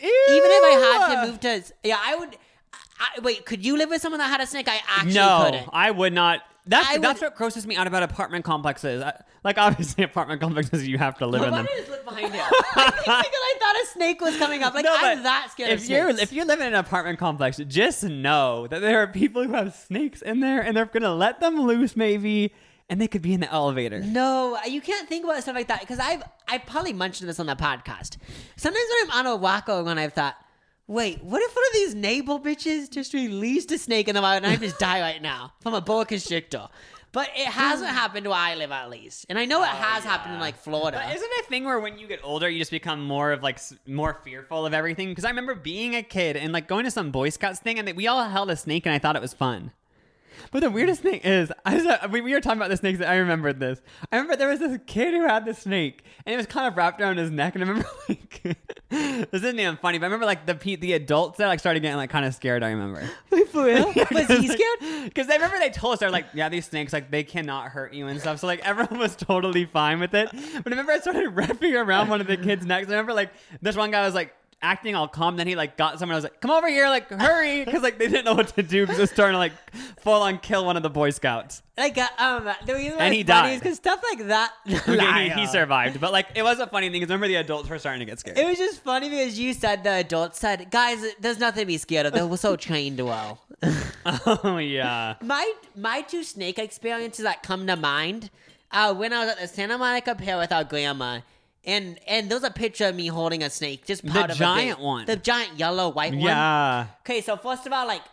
I had to move to, yeah, I would. Wait, could you live with someone that had a snake? I actually couldn't. No, I would not. That's what grosses me out about apartment complexes. Like, obviously, apartment complexes, you have to live in them. Why did I just look behind him? I think because I thought a snake was coming up. Like, no, I'm that scared of snakes. If you live in an apartment complex, just know that there are people who have snakes in there, and they're going to let them loose, maybe, and they could be in the elevator. No, you can't think about stuff like that, because I probably mentioned this on the podcast. Sometimes when I'm on a walk when I've thought, wait, what if one of these navel bitches just released a snake in the wild and I just die right now from a boa constrictor? But it hasn't happened where I live, at least. And I know it has happened in, like, Florida. But isn't it a thing where when you get older, you just become more fearful of everything? Because I remember being a kid and, like, going to some Boy Scouts thing, and we all held a snake, and I thought it was fun. But the weirdest thing is, we were talking about the snakes, and I remembered this. I remember there was this kid who had the snake, and it was kind of wrapped around his neck, and I remember, like, this isn't even funny, but I remember, like, the adults that, like, started getting, like, kind of scared, I remember. Wait, for real? Was he scared? Because I remember they told us, they're like, yeah, these snakes, like, they cannot hurt you and stuff, so, like, everyone was totally fine with it. But I remember I started wrapping around one of the kids' necks, and I remember, like, this one guy was, like, acting all calm, then he like got someone. I was like, come over here, like, hurry, because like they didn't know what to do because it was starting to like full on kill one of the Boy Scouts. Like the reason and he died because stuff like that. Okay, he survived, but like it was a funny thing because remember the adults were starting to get scared. It was just funny because you said the adults said, guys, there's nothing to be scared of. They were so trained well. Oh yeah. My two snake experiences that come to mind when I was at the Santa Monica Pier with our grandma. And there's a picture of me holding a snake, just part of giant one. The giant yellow white one. Yeah. Okay, so first of all, like,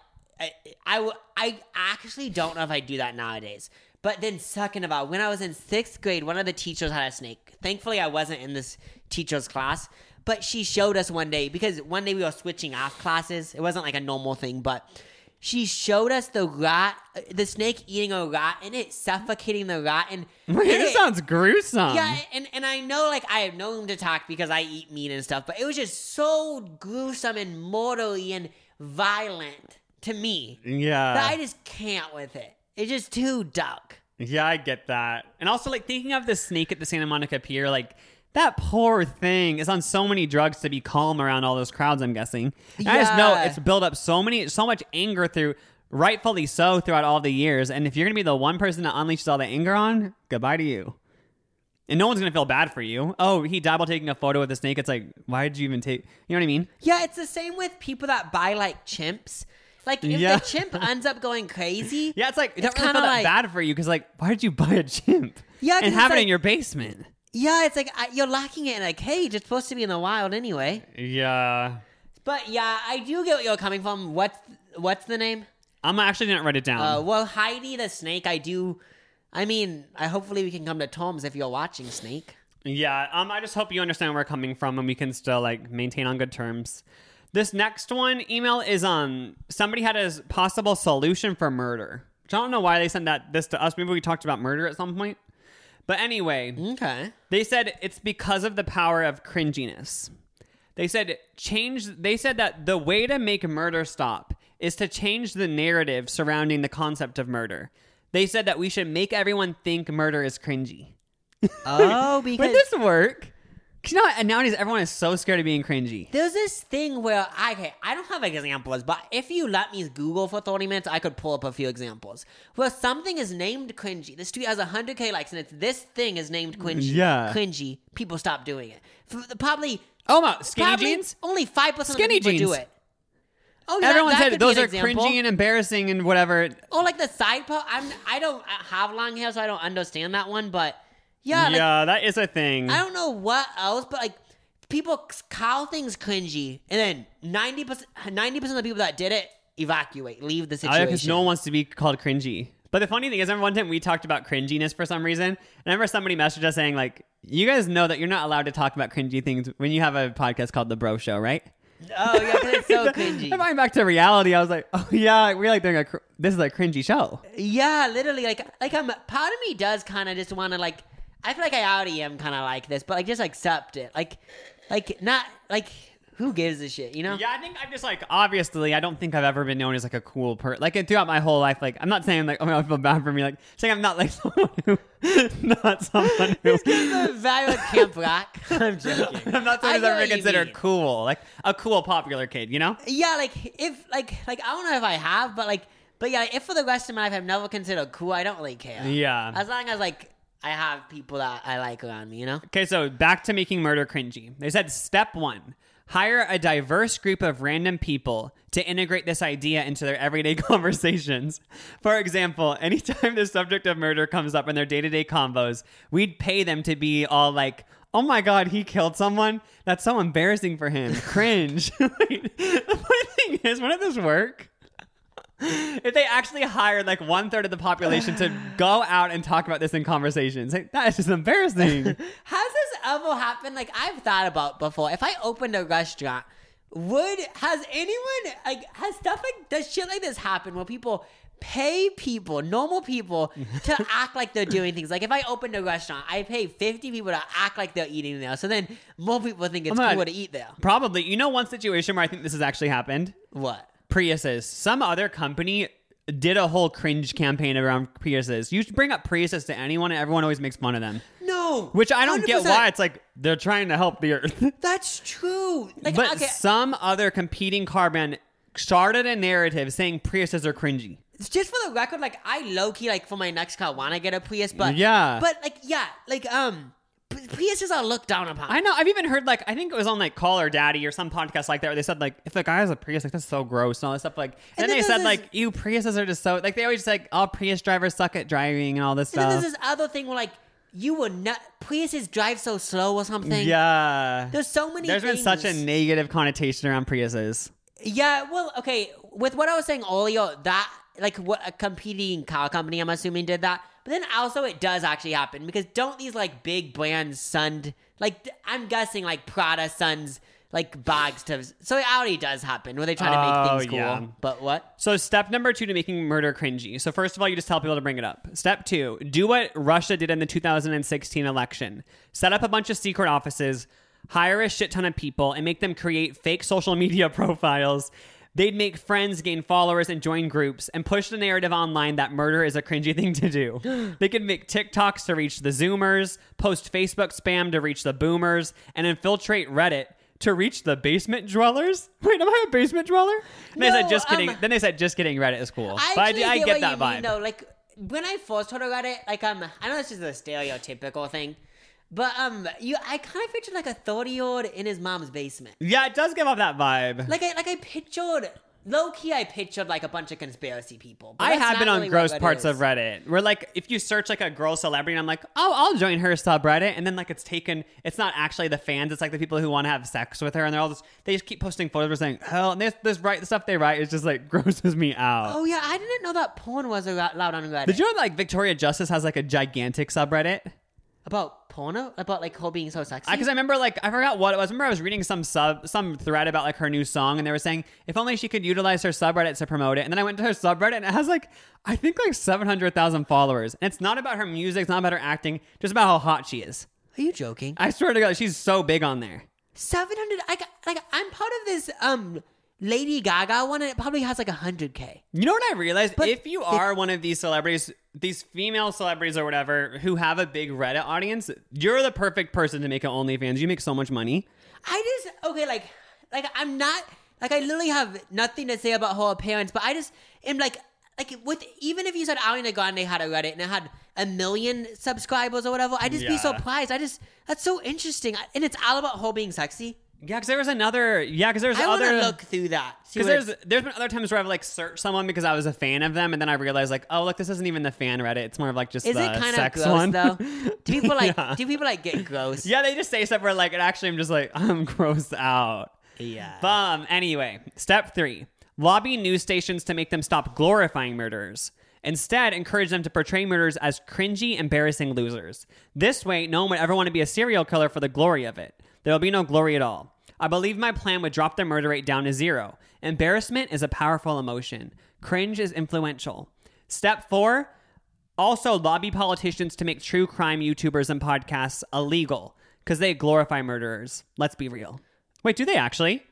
I actually don't know if I do that nowadays. But then second of all, when I was in 6th grade, one of the teachers had a snake. Thankfully, I wasn't in this teacher's class. But she showed us one day, because one day we were switching off classes. It wasn't like a normal thing, but she showed us the snake eating a rat, and it suffocating the rat. And this sounds gruesome. Yeah, and I know, like, I have no room to talk because I eat meat and stuff, but it was just so gruesome and mortally and violent to me. Yeah. That I just can't with it. It's just too dark. Yeah, I get that. And also, like, thinking of the snake at the Santa Monica Pier, like, that poor thing is on so many drugs to be calm around all those crowds, I'm guessing. And I just know it's built up so much anger through, rightfully so, throughout all the years. And if you're going to be the one person that unleashes all the anger on, goodbye to you. And no one's going to feel bad for you. Oh, he died while taking a photo with the snake. It's like, why did you even take... You know what I mean? Yeah, it's the same with people that buy, like, chimps. Like, if the chimp ends up going crazy... Yeah, it's like, it doesn't really feel that bad for you because, like, why did you buy a chimp? Yeah, and have it in your basement? Yeah, it's like you're locking it in a cage. It's supposed to be in the wild anyway. Yeah. But yeah, I do get what you're coming from. What's the name? I'm actually didn't write it down. Well, Heidi the snake. Hopefully we can come to terms if you're watching Snake. Yeah, I just hope you understand where we're coming from and we can still like maintain on good terms. This next email is somebody had a possible solution for murder. I don't know why they sent this to us. Maybe we talked about murder at some point. But anyway, okay. They said it's because of the power of cringiness. They said that the way to make murder stop is to change the narrative surrounding the concept of murder. They said that we should make everyone think murder is cringy. Oh, because... Would this work? Because nowadays everyone is so scared of being cringy. There's this thing where, I don't have examples, but if you let me Google for 30 minutes, I could pull up a few examples. Where something is named cringy. This tweet has 100K likes, and it's this thing is named cringy. Yeah. Cringy. People stop doing it. Probably... Skinny jeans? Only 5% of Skinny people jeans. do it. Oh, yeah, everyone that said could those be are an example. cringy and embarrassing and whatever. Oh, like the side part? I don't have long hair, so I don't understand that one, but... Yeah, that is a thing. I don't know what else, but like people call things cringy, and then 90% of the people that did it evacuate, leave the situation. Because no one wants to be called cringy. But the funny thing is, one time we talked about cringiness for some reason, and I remember somebody messaged us saying like, "You guys know that you're not allowed to talk about cringy things when you have a podcast called The Bro Show, right?" Oh yeah, because it's so cringy. And going back to reality, I was like, "Oh yeah, we're like doing this is a cringy show." Yeah, literally, like part of me does kind of just want to like. I feel like I already am kind of like this, but like just accept it. Like not like who gives a shit, you know? Yeah, I think I'm just like obviously I don't think I've ever been known as like a cool person. Like throughout my whole life, like I'm not saying like I feel bad for me. Like saying I'm not like someone who not someone who. Value Camp Rock. I'm joking. I'm not someone who's ever been considered cool, like a cool popular kid, you know? Yeah, like if like I don't know if I have, but yeah, if for the rest of my life I've never considered cool, I don't really care. Yeah, as long as like. I have people that I like around me, you know? Okay, so back to making murder cringy. They said step 1, hire a diverse group of random people to integrate this idea into their everyday conversations. For example, anytime the subject of murder comes up in their day-to-day convos, we'd pay them to be all like, "Oh my God, he killed someone? That's so embarrassing for him. Cringe." Wait, the funny thing is, wouldn't this work? If they actually hired like 1/3 of the population to go out and talk about this in conversations, like, that is just embarrassing. Has this ever happened? Like I've thought about before. If I opened a restaurant, has shit like this happen where people pay normal people, to act like they're doing things? Like if I opened a restaurant, I pay 50 people to act like they're eating there. So then more people think it's cool to eat there. Probably. You know one situation where I think this has actually happened? What? Priuses. Some other company did a whole cringe campaign around Priuses. You bring up Priuses to anyone and everyone always makes fun of them. No. Which I don't 100%. get why. It's like they're trying to help the earth. That's true. Like, but okay. some other competing car brand started a narrative saying Priuses are cringy. Just for the record, like I low-key, like for my next car want to get a Prius, but Priuses are looked down upon. I know. I've even heard like I think it was on like Call Her Daddy or some podcast like that where they said like if a guy has a Prius, like that's so gross and all this stuff. Like and then they said like ew, Priuses are just so like they always just like all Prius drivers suck at driving and all this stuff. And then there's this other thing where like you were not Priuses drive so slow or something. Yeah. There's so many. There's been such a negative connotation around Priuses. Yeah. Well, okay. With what I was saying earlier, that like what a competing car company, I'm assuming, did that. But then also it does actually happen because don't these like big brands like I'm guessing like Prada sends like bags to, so it already does happen where they try to make things cool. Yeah. But what? So step number 2 to making murder cringy. So first of all, you just tell people to bring it up. Step 2, do what Russia did in the 2016 election. Set up a bunch of secret offices, hire a shit ton of people, and make them create fake social media profiles. They'd make friends, gain followers, and join groups, and push the narrative online that murder is a cringy thing to do. They could make TikToks to reach the Zoomers, post Facebook spam to reach the Boomers, and infiltrate Reddit to reach the basement dwellers. Wait, am I a basement dweller? And they said just kidding. Then they said just kidding. Reddit is cool. I get that vibe. Mean, though. Like when I first heard of Reddit, like I know this is a stereotypical thing. But I kind of pictured like a 30-year-old in his mom's basement. Yeah, it does give off that vibe. Like I pictured low key, I pictured like a bunch of conspiracy people. But I that's have not been on really gross what it parts is. of Reddit where like if you search like a girl celebrity and I'm like, oh, I'll join her subreddit, and then like it's not actually the fans, it's like the people who want to have sex with her, and they just keep posting photos where saying hell, and this the stuff they write is just like grosses me out. Oh yeah, I didn't know that porn was allowed on Reddit. Did you know like Victoria Justice has like a gigantic subreddit? About porno? About like her being so sexy? Because I remember like I forgot what it was. I remember I was reading some thread about like her new song, and they were saying if only she could utilize her subreddit to promote it. And then I went to her subreddit, and it has like I think like 700,000 followers. And it's not about her music, it's not about her acting, just about how hot she is. Are you joking? I swear to God, she's so big on there. 700. I'm part of this Lady Gaga one, and it probably has like 100K. You know what I realized? But if you are one of these celebrities, these female celebrities or whatever, who have a big Reddit audience, you're the perfect person to make an OnlyFans. You make so much money. Like I'm not, like I literally have nothing to say about her appearance, but I just am like with, even if you said Ariana Grande had a Reddit and it had 1 million subscribers or whatever, I'd just be surprised. That's so interesting. And it's all about her being sexy. Yeah, because there was another. Yeah, because there's I other. want to look through that. Because there's been other times where I've like searched someone because I was a fan of them, and then I realized like, oh, look, this isn't even the fan Reddit. It's more of like just Is the it kind of sex gross one. though? Do people like? Yeah. Do people like get gross? Yeah, they just say stuff where like it actually I'm just like I'm grossed out. Yeah. But anyway, step 3: lobby news stations to make them stop glorifying murderers. Instead, encourage them to portray murderers as cringy, embarrassing losers. This way, no one would ever want to be a serial killer for the glory of it. There will be no glory at all. I believe my plan would drop the murder rate down to 0. Embarrassment is a powerful emotion. Cringe is influential. Step 4, also lobby politicians to make true crime YouTubers and podcasts illegal because they glorify murderers. Let's be real. Wait, do they actually?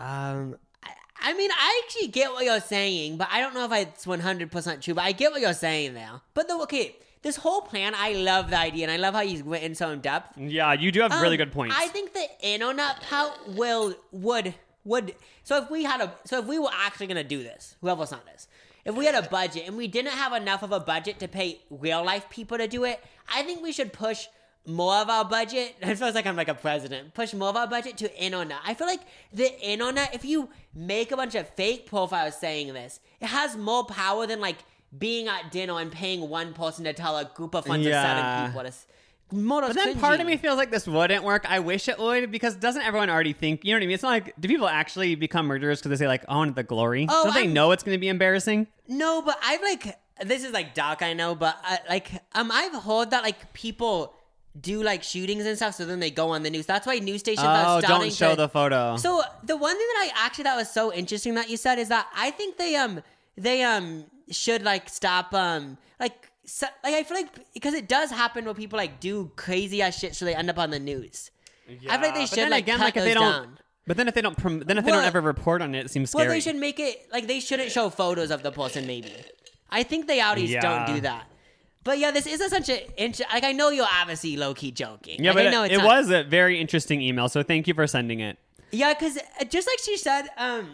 I mean, I actually get what you're saying, but I don't know if it's 100% true, but I get what you're saying there. But this whole plan, I love the idea, and I love how he's written so in depth. Yeah, you do have really good points. I think the internet part would so if we were actually gonna do this, whoever's on this, if we had a budget and we didn't have enough of a budget to pay real life people to do it, I think we should push more of our budget. It feels like I'm like a president. Push more of our budget to internet. I feel like the internet, if you make a bunch of fake profiles saying this, it has more power than like being at dinner and paying one person to tell a group of friends of 7 people. But then part of me feels like this wouldn't work. I wish it would, because doesn't everyone already think, you know what I mean? It's not like, do people actually become murderers because they say like, I want the glory? Oh, Don't they know it's going to be embarrassing? No, but I've like, this is like dark, I know, but I've heard that like people do like shootings and stuff, so then they go on the news. That's why news stations are starting don't show the photo. So the one thing that I actually thought was so interesting that you said is that I think they should like stop I feel like, because it does happen where people like do crazy ass shit so they end up on the news. Yeah, I feel like they should like cut those down. But then if they don't ever report on it, it seems scary. Well, they should make it like they shouldn't show photos of the person. Maybe I think they always don't do that. But yeah, this is such a like I know you're obviously low key joking. Yeah, like, but I know it was a very interesting email. So thank you for sending it. Yeah, because just like she said,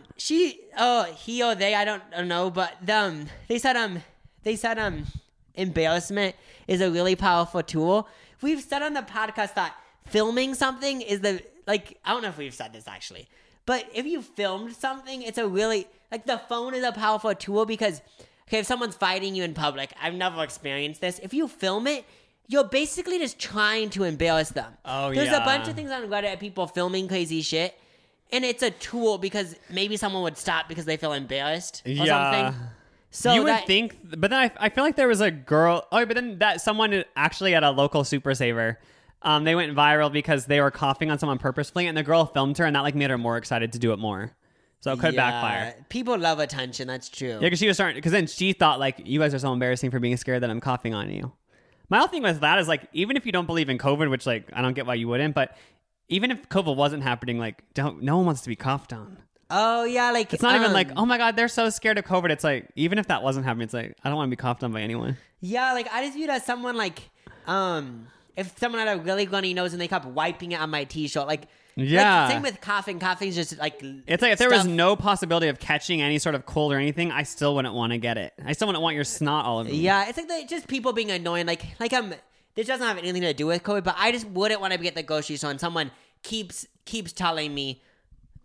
he or they, I don't know, but they said embarrassment is a really powerful tool. We've said on the podcast that filming something is I don't know if we've said this actually, but if you filmed something, it's a really, like the phone is a powerful tool because, okay, if someone's fighting you in public, I've never experienced this. If you film it, you're basically just trying to embarrass them. Oh, There's a bunch of things on Reddit of people filming crazy shit, and it's a tool because maybe someone would stop because they feel embarrassed or something. So you would think, but then I feel like there was a girl. Oh, but then that someone actually at a local Super Saver, they went viral because they were coughing on someone purposefully, and the girl filmed her, and that like made her more excited to do it more. So it could backfire. People love attention. That's true. Yeah, because she was starting. Because then she thought like, you guys are so embarrassing for being scared that I'm coughing on you. My whole thing with that is like, even if you don't believe in COVID, which like I don't get why you wouldn't, but even if COVID wasn't happening, like no one wants to be coughed on. Oh, yeah, like... It's not even like, oh my God, they're so scared of COVID. It's like, even if that wasn't happening, it's like, I don't want to be coughed on by anyone. Yeah, like, I just viewed as someone, like, if someone had a really runny nose and they kept wiping it on my t-shirt, like... Yeah. Like, same with coughing. Coughing's just, like... It's like, if there was no possibility of catching any sort of cold or anything, I still wouldn't want to get it. I still wouldn't want your snot all over me. Yeah, it's like just people being annoying. Like, this doesn't have anything to do with COVID, but I just wouldn't want to be at the grocery store and someone keeps telling me...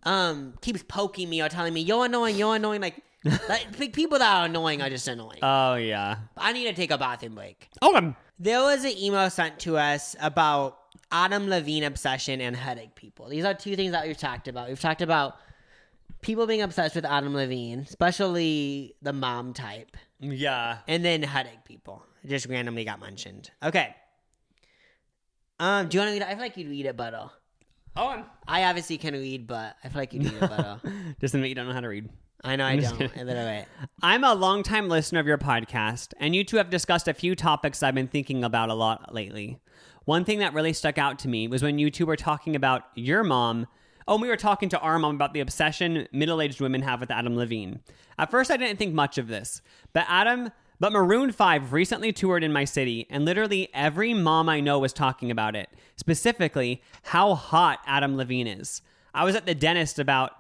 keeps poking me or telling me you're annoying. Like people that are annoying are just annoying. Oh, yeah. I need to take a bathroom break. Oh, There was an email sent to us about Adam Levine obsession and headache people. These are two things that we've talked about. We've talked about people being obsessed with Adam Levine, especially the mom type. yeah. And then headache people. It just randomly got mentioned. Okay. Do you want to read it? I feel like you'd read it better. Oh, I obviously can read, but I feel like you'd read it better. just admit you don't know how to read. I know I don't. Literally. I'm a longtime listener of your podcast, and you two have discussed a few topics I've been thinking about a lot lately. One thing that really stuck out to me was when you two were talking about your mom. Oh, we were talking to our mom about the obsession middle-aged women have with Adam Levine. At first, I didn't think much of this, but Maroon 5 recently toured in my city, and literally every mom I know was talking about it, specifically how hot Adam Levine is. I was at the dentist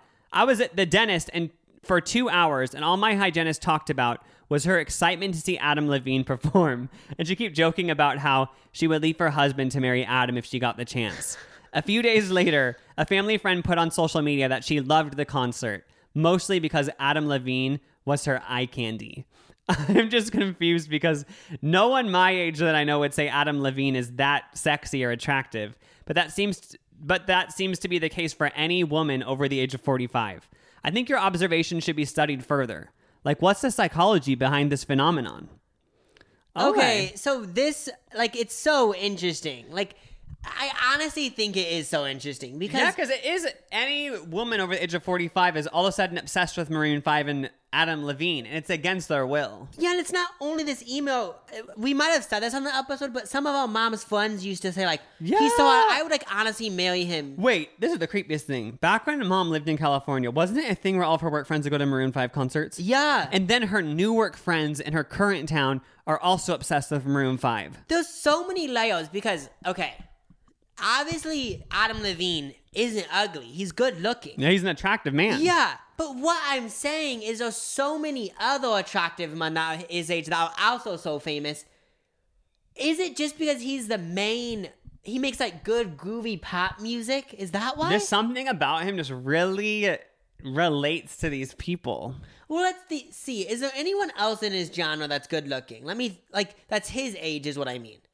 and for 2 hours, and all my hygienist talked about was her excitement to see Adam Levine perform, and she kept joking about how she would leave her husband to marry Adam if she got the chance. A few days later, a family friend put on social media that she loved the concert, mostly because Adam Levine was her eye candy. I'm just confused because no one my age that I know would say Adam Levine is that sexy or attractive, but that seems to be the case for any woman over the age of 45. I think your observation should be studied further. Like, what's the psychology behind this phenomenon? Okay, so this, it's so interesting. I honestly think it is so interesting because it is. Any woman over the age of 45 is all of a sudden obsessed with Maroon 5 and Adam Levine, and it's against their will. Yeah, and it's not only this email. We might have said this on the episode, but some of our mom's friends used to say, he's so hot, I would, honestly marry him. Wait, this is the creepiest thing. Back when Mom lived in California, wasn't it a thing where all of her work friends would go to Maroon 5 concerts? Yeah. And then her new work friends in her current town are also obsessed with Maroon 5. There's so many layers because, okay, obviously Adam Levine isn't ugly. He's good looking. Yeah, he's an attractive man. Yeah. But what I'm saying is there's so many other attractive men that his age that are also so famous. Is it just because he's the main... He makes, good, groovy pop music? Is that why? There's something about him just really relates to these people. Well, let's see. Is there anyone else in his genre that's good looking? Let me... that's his age is what I mean.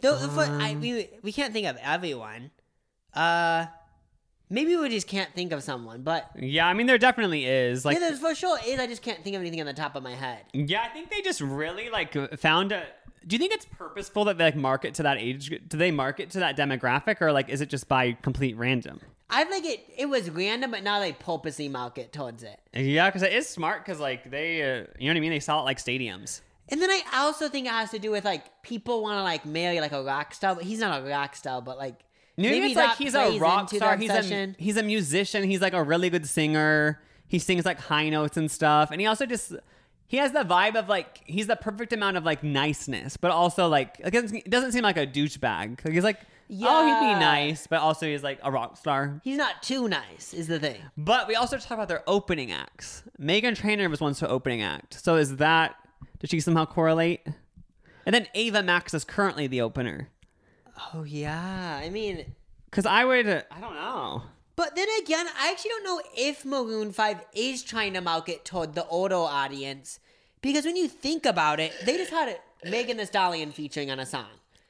We can't think of everyone. Maybe we just can't think of someone, but... Yeah, I mean, there definitely is. Yeah, there's for sure is. I just can't think of anything on the top of my head. Yeah, I think they just really, found a... Do you think it's purposeful that they, market to that age? Do they market to that demographic, or, is it just by complete random? I think it was random, but now they purposely market towards it. Yeah, because it is smart, because, they... you know what I mean? They sell it like stadiums. And then I also think it has to do with, people want to, marry, a rock star, but he's not a rock star, but, maybe it's he's a rock star. He's a musician. He's a really good singer. He sings high notes and stuff. And he also he has the vibe of he's the perfect amount of niceness, but also it doesn't seem like a douchebag. He's yeah. Oh, he'd be nice, but also he's a rock star. He's not too nice, is the thing. But we also talk about their opening acts. Meghan Trainor was once her opening act. So does she somehow correlate? And then Ava Max is currently the opener. Oh, yeah. I mean... Because I don't know. But then again, I actually don't know if Maroon 5 is trying to market toward the older audience. Because when you think about it, they just had Megan Thee Stallion featuring on a song.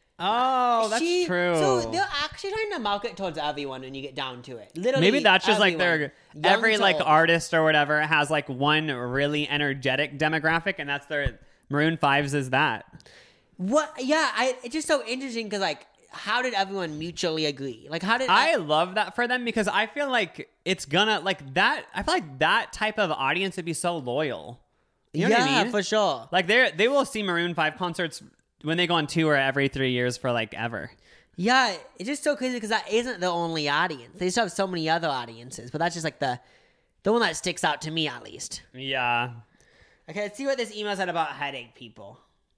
Oh, that's true. So they're actually trying to market towards everyone when you get down to it. Literally, maybe that's just everyone, every artist or whatever has one really energetic demographic, and that's their Maroon 5's is that. What? Yeah, it's just so interesting because how did everyone mutually agree? How did I love that for them because I feel like it's gonna that. I feel like that type of audience would be so loyal. You know what I mean? For sure. They will see Maroon 5 concerts when they go on tour every 3 years for ever. Yeah, it's just so crazy because that isn't the only audience. They still have so many other audiences, but that's just the one that sticks out to me at least. Yeah. Okay, let's see what this email said about headache people.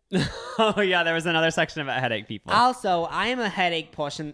Oh yeah, there was another section about headache people. Also, I am a headache person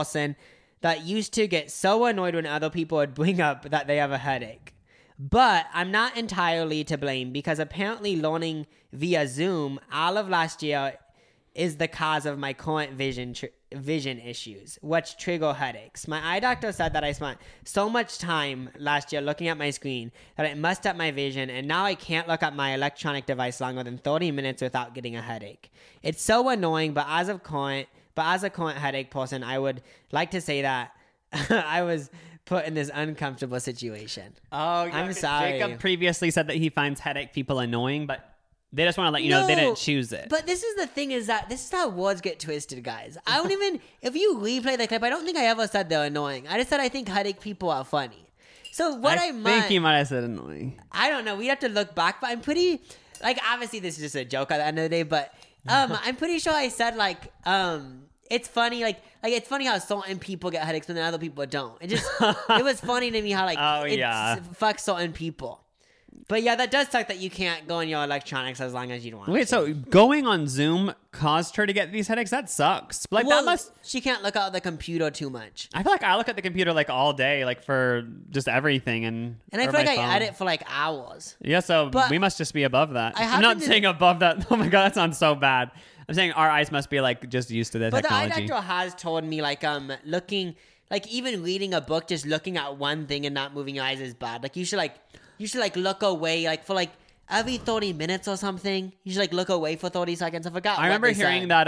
that used to get so annoyed when other people would bring up that they have a headache. But I'm not entirely to blame because apparently learning via Zoom all of last year is the cause of my current vision vision issues, which trigger headaches. My eye doctor said that I spent so much time last year looking at my screen that it messed up my vision, and now I can't look at my electronic device longer than 30 minutes without getting a headache. It's so annoying, but as a current headache person, I would like to say that I was put in this uncomfortable situation. Oh, yeah, I'm sorry. Jacob previously said that he finds headache people annoying, but they just want to let you know they didn't choose it. But this is the thing, is that this is how words get twisted, guys. I don't even, if you replay the clip, I don't think I ever said they're annoying. I just said I think headache people are funny. So what I think you might have said annoying. I don't know. We'd have to look back, but I'm pretty, like, obviously this is just a joke at the end of the day, but I'm pretty sure I said, like, it's funny, like it's funny how certain people get headaches and then other people don't. It was funny to me how, like, fuck certain people. But yeah, that does suck that you can't go on your electronics as long as you want. Wait, so going on Zoom caused her to get these headaches? That sucks. Like, she can't look at the computer too much. I feel like I look at the computer like all day, like for just everything, and I feel like I edit for like hours. Yeah, so we must just be above that. I'm not saying above that. Oh my god, that sounds so bad. I'm saying our eyes must be like just used to the technology. But the eye doctor has told me, like, looking, like, even reading a book, just looking at one thing and not moving your eyes is bad. Like, you should look away, like, for like every 30 minutes or something. You should like look away for 30 seconds. I forgot. I remember hearing that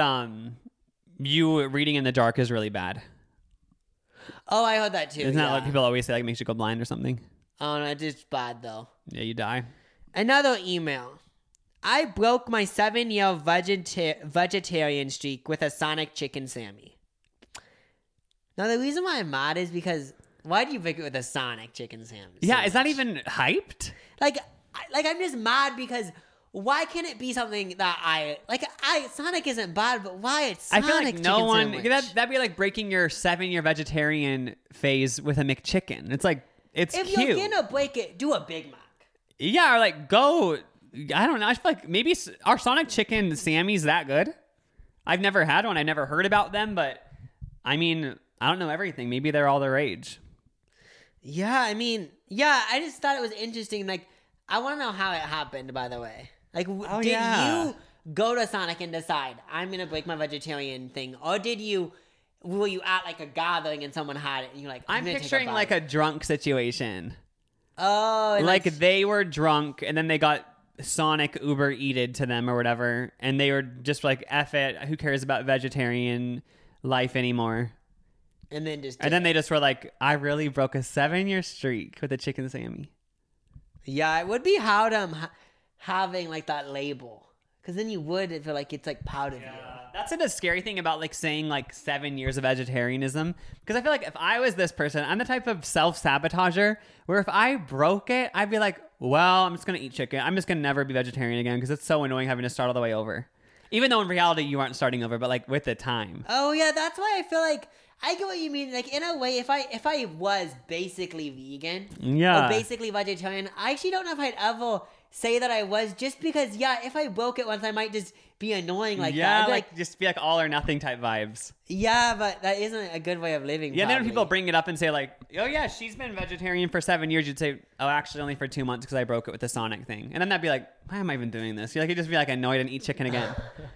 you reading in the dark is really bad. Oh, I heard that too. Isn't that what people always say, like, makes you go blind or something? Oh no, it's just bad though. Yeah, you die. Another email. I broke my 7-year vegetarian streak with a Sonic Chicken Sammy. Now the reason why I'm mad is because why do you break it with a Sonic Chicken Sammy? Yeah, is that even hyped? Like I'm just mad because why can't it be something that Sonic isn't bad, but why it's Sonic? I feel like no one sandwich? that'd be like breaking your 7-year vegetarian phase with a McChicken. It's like it's if cute. You're gonna break it, do a Big Mac. Yeah, or like go. I don't know. I feel like maybe our Sonic Chicken Sammy's that good. I've never had one. I never heard about them, but I mean, I don't know everything. Maybe they're all the rage. Yeah, I mean, yeah. I just thought it was interesting. Like, I want to know how it happened. By the way, like, did you go to Sonic and decide I'm gonna break my vegetarian thing, or were you at like a gathering and someone had it and you're like, I'm picturing like a drunk situation. Oh, like they were drunk and then they got Sonic Uber eated to them or whatever, and they were just like, F it, who cares about vegetarian life anymore? And then they just were like, I really broke a 7-year streak with a chicken Sammy. Yeah, it would be hard having like that label, because then you would feel like it's like proud of you. That's the scary thing about like saying like 7 years of vegetarianism, because I feel like if I was this person, I'm the type of self-sabotager where if I broke it, I'd be like, well, I'm just gonna eat chicken. I'm just gonna never be vegetarian again because it's so annoying having to start all the way over. Even though in reality you aren't starting over, but like with the time. Oh yeah, that's why I feel like I get what you mean. Like, in a way, if I was basically vegan, or basically vegetarian, I actually don't know if I'd ever say that I was, just because, yeah, if I broke it once, I might just be annoying like that. Yeah, like just be like all or nothing type vibes. Yeah, but that isn't a good way of living. Yeah, probably. then when people bring it up and say like, oh yeah, she's been vegetarian for 7 years, you'd say, oh, actually only for 2 months because I broke it with the Sonic thing. And then that'd be like, why am I even doing this? You'd just be like annoyed and eat chicken again.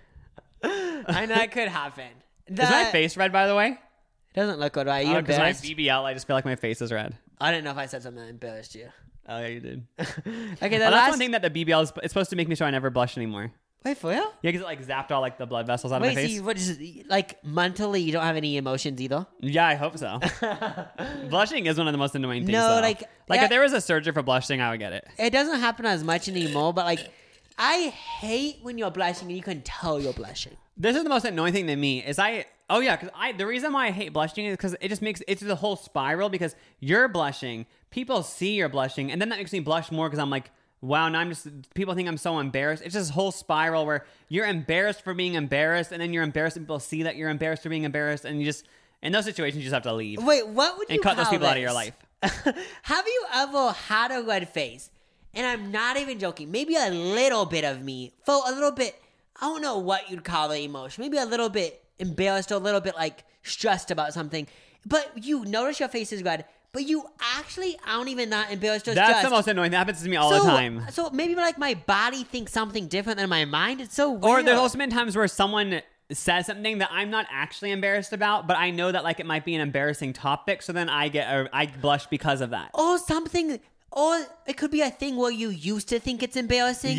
I know it could happen. Is my face red, by the way? It doesn't look good, right? You embarrassed? Because my BBL, I just feel like my face is red. I didn't know if I said something that embarrassed you. Oh, yeah, you did. Okay, that's one thing that the BBL is, it's supposed to make me so I never blush anymore. Wait, for real? Yeah, because it like zapped all like the blood vessels out of my face. Wait, so what is like mentally you don't have any emotions either? Yeah, I hope so. Blushing is one of the most annoying things. No, though. like if there was a surgery for blushing, I would get it. It doesn't happen as much anymore, but like I hate when you're blushing and you can tell you're blushing. This is the most annoying thing to me is the reason why I hate blushing is because it just makes it's the whole spiral, because you're blushing, people see you're blushing, and then that makes me blush more because I'm like, wow, now people think I'm so embarrassed. It's just this whole spiral where you're embarrassed for being embarrassed, and then you're embarrassed and people see that you're embarrassed for being embarrassed, and you just, in those situations, you just have to leave. Wait, what would you and cut call those people this? out of your life. Have you ever had a red face? And I'm not even joking. Maybe a little bit of me felt a little bit, I don't know what you'd call the emotion. Maybe a little bit embarrassed or a little bit like stressed about something. But you notice your face is red, but you actually aren't even that embarrassed or stressed. That's the most annoying. That happens to me all the time. So maybe like my body thinks something different than my mind. It's so weird. Or there's also been times where someone says something that I'm not actually embarrassed about, but I know that like it might be an embarrassing topic, so then I blush because of that. Or something, or it could be a thing where you used to think it's embarrassing.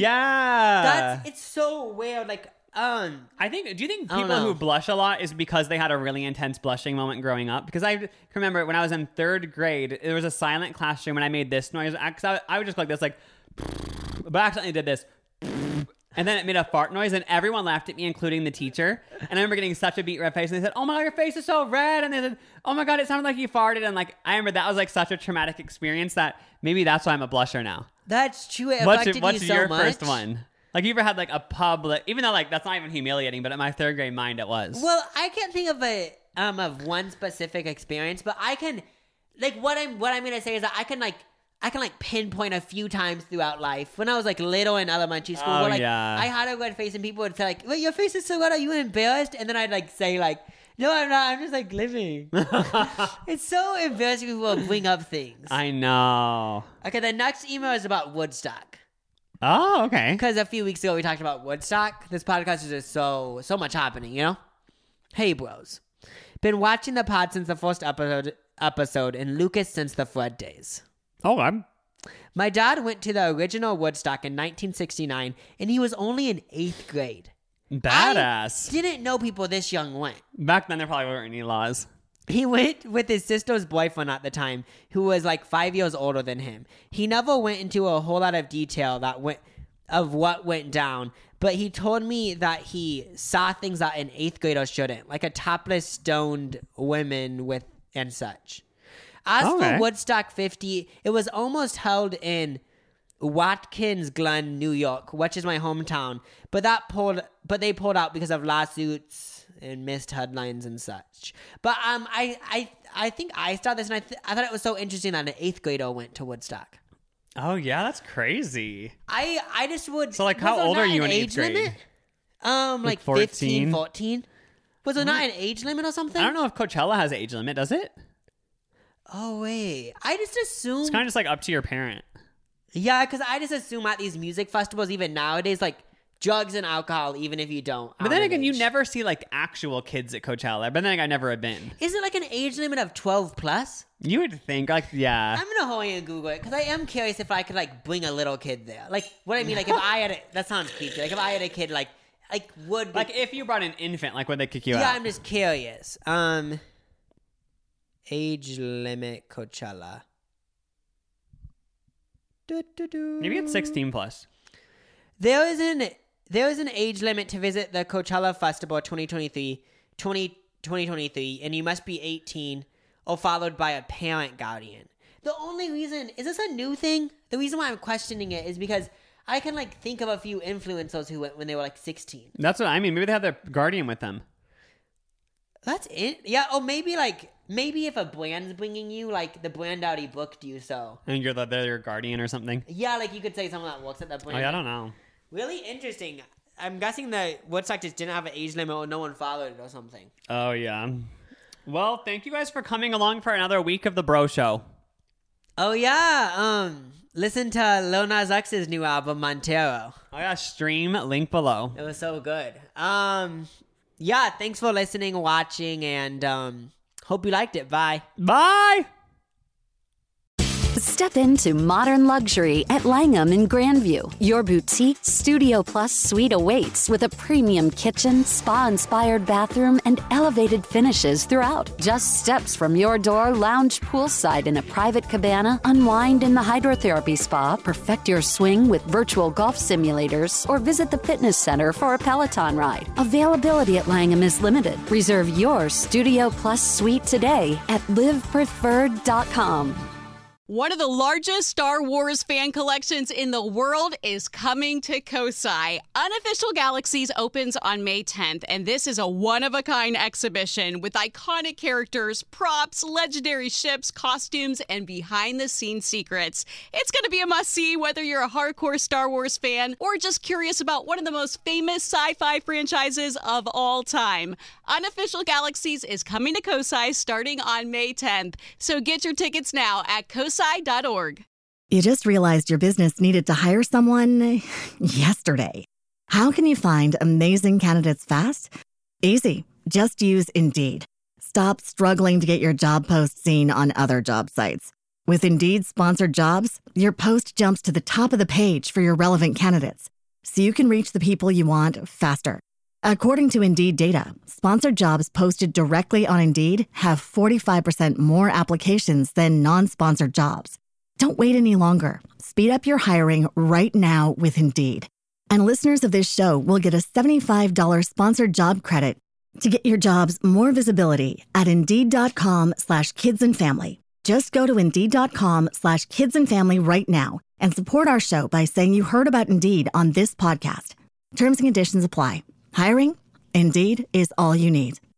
Yeah. It's so weird. Like, do you think I don't people know. who blush a lot is because they had a really intense blushing moment growing up? Because I remember when I was in 3rd grade, there was a silent classroom and I made this noise. I would just go like this, like, but I accidentally did this. And then it made a fart noise and everyone laughed at me, including the teacher. And I remember getting such a beet red face and they said, "Oh my God, your face is so red." And they said, "Oh my God, it sounded like you farted." And like, I remember that was like such a traumatic experience that maybe that's why I'm a blusher now. That's true. It What's affected you so your much. first one? Like, you ever had like a public, even though like that's not even humiliating, but in my 3rd grade mind it was. Well, I can't think of one specific experience, but I can, like, what I'm gonna say is that I can pinpoint a few times throughout life. When I was like little in elementary school, Oh, where like yeah. I had a red face and people would say like, "Wait, your face is so red. Are you embarrassed?" And then I'd like say like, "No, I'm not. I'm just like living." It's so embarrassing when people bring up things. I know. Okay, the next email is about Woodstock. Oh, okay. Because a few weeks ago we talked about Woodstock. This podcast is just so much happening, you know? Hey, bros. Been watching the pod since the first episode and Lucas since the Fred days. Oh, I'm. My dad went to the original Woodstock in 1969 and he was only in 8th grade. Badass. I didn't know people this young went. Back then, there probably weren't any laws. He went with his sister's boyfriend at the time, who was like 5 years older than him. He never went into a whole lot of detail of what went down, but he told me that he saw things that an 8th grader shouldn't, like a topless stoned women with and such. As Okay. for Woodstock 50, it was almost held in Watkins Glen, New York, which is my hometown, but they pulled out because of lawsuits and missed headlines and such. But I think I saw this and I thought it was so interesting that an 8th grader went to Woodstock. Oh, yeah, that's crazy. I just would. So, like, was how there old not are you an in 8th age grade? limit? Like 14? 15, 14. Was there not an age limit or something? I don't know if Coachella has an age limit, does it? Oh wait, I just assumed. It's kind of just like up to your parent. Yeah, because I just assume at these music festivals, even nowadays, like drugs and alcohol, even if you don't. But then again, you age. never see like actual kids at Coachella. But then again, I never have been. Is it like an age limit of 12 plus? You would think, like, yeah. I'm gonna hurry and Google it because I am curious if I could like bring a little kid there. Like what I mean, like if I had that sounds creepy. Like if I had a kid, like would Like, if you brought an infant, like, would they kick you out? yeah, I'm just curious. Age limit Coachella. Maybe it's 16 plus. There is an age limit to visit the Coachella Festival 2023, and you must be 18 or followed by a parent guardian. The only reason, is this a new thing? The reason why I'm questioning it is because I can like think of a few influencers who went when they were like 16. That's what I mean. Maybe they have their guardian with them. That's it? Yeah, or maybe if a brand's bringing you, like the brand already booked you, so. And they're your guardian or something. Yeah, like you could say someone that works at that brand. Oh, yeah, I don't know. Really interesting. I'm guessing that Woodstock just didn't have an age limit or no one followed it or something. Oh, yeah. Well, thank you guys for coming along for another week of The Bro Show. Oh yeah, listen to Lil Nas X's new album, Montero. Oh, yeah, stream, link below. It was so good. Yeah, thanks for listening, watching, and hope you liked it. Bye. Bye! Step into modern luxury at Langham in Grandview. Your boutique Studio Plus suite awaits with a premium kitchen, spa-inspired bathroom, and elevated finishes throughout. Just steps from your door, lounge poolside in a private cabana, unwind in the hydrotherapy spa, perfect your swing with virtual golf simulators, or visit the fitness center for a Peloton ride. Availability at Langham is limited. Reserve your Studio Plus suite today at livepreferred.com. One of the largest Star Wars fan collections in the world is coming to Kosai. Unofficial Galaxies opens on May 10th, and this is a one-of-a-kind exhibition with iconic characters, props, legendary ships, costumes, and behind-the-scenes secrets. It's going to be a must-see whether you're a hardcore Star Wars fan or just curious about one of the most famous sci-fi franchises of all time. Unofficial Galaxies is coming to Kosai starting on May 10th, so get your tickets now at kosai.org. You just realized your business needed to hire someone yesterday. How can you find amazing candidates fast? Easy. Just use Indeed. Stop struggling to get your job post seen on other job sites. With Indeed sponsored jobs, your post jumps to the top of the page for your relevant candidates, so you can reach the people you want faster. According to Indeed data, sponsored jobs posted directly on Indeed have 45% more applications than non-sponsored jobs. Don't wait any longer. Speed up your hiring right now with Indeed. And listeners of this show will get a $75 sponsored job credit to get your jobs more visibility at Indeed.com/kidsandfamily. Just go to Indeed.com/kidsandfamily right now and support our show by saying you heard about Indeed on this podcast. Terms and conditions apply. Hiring? Indeed is all you need.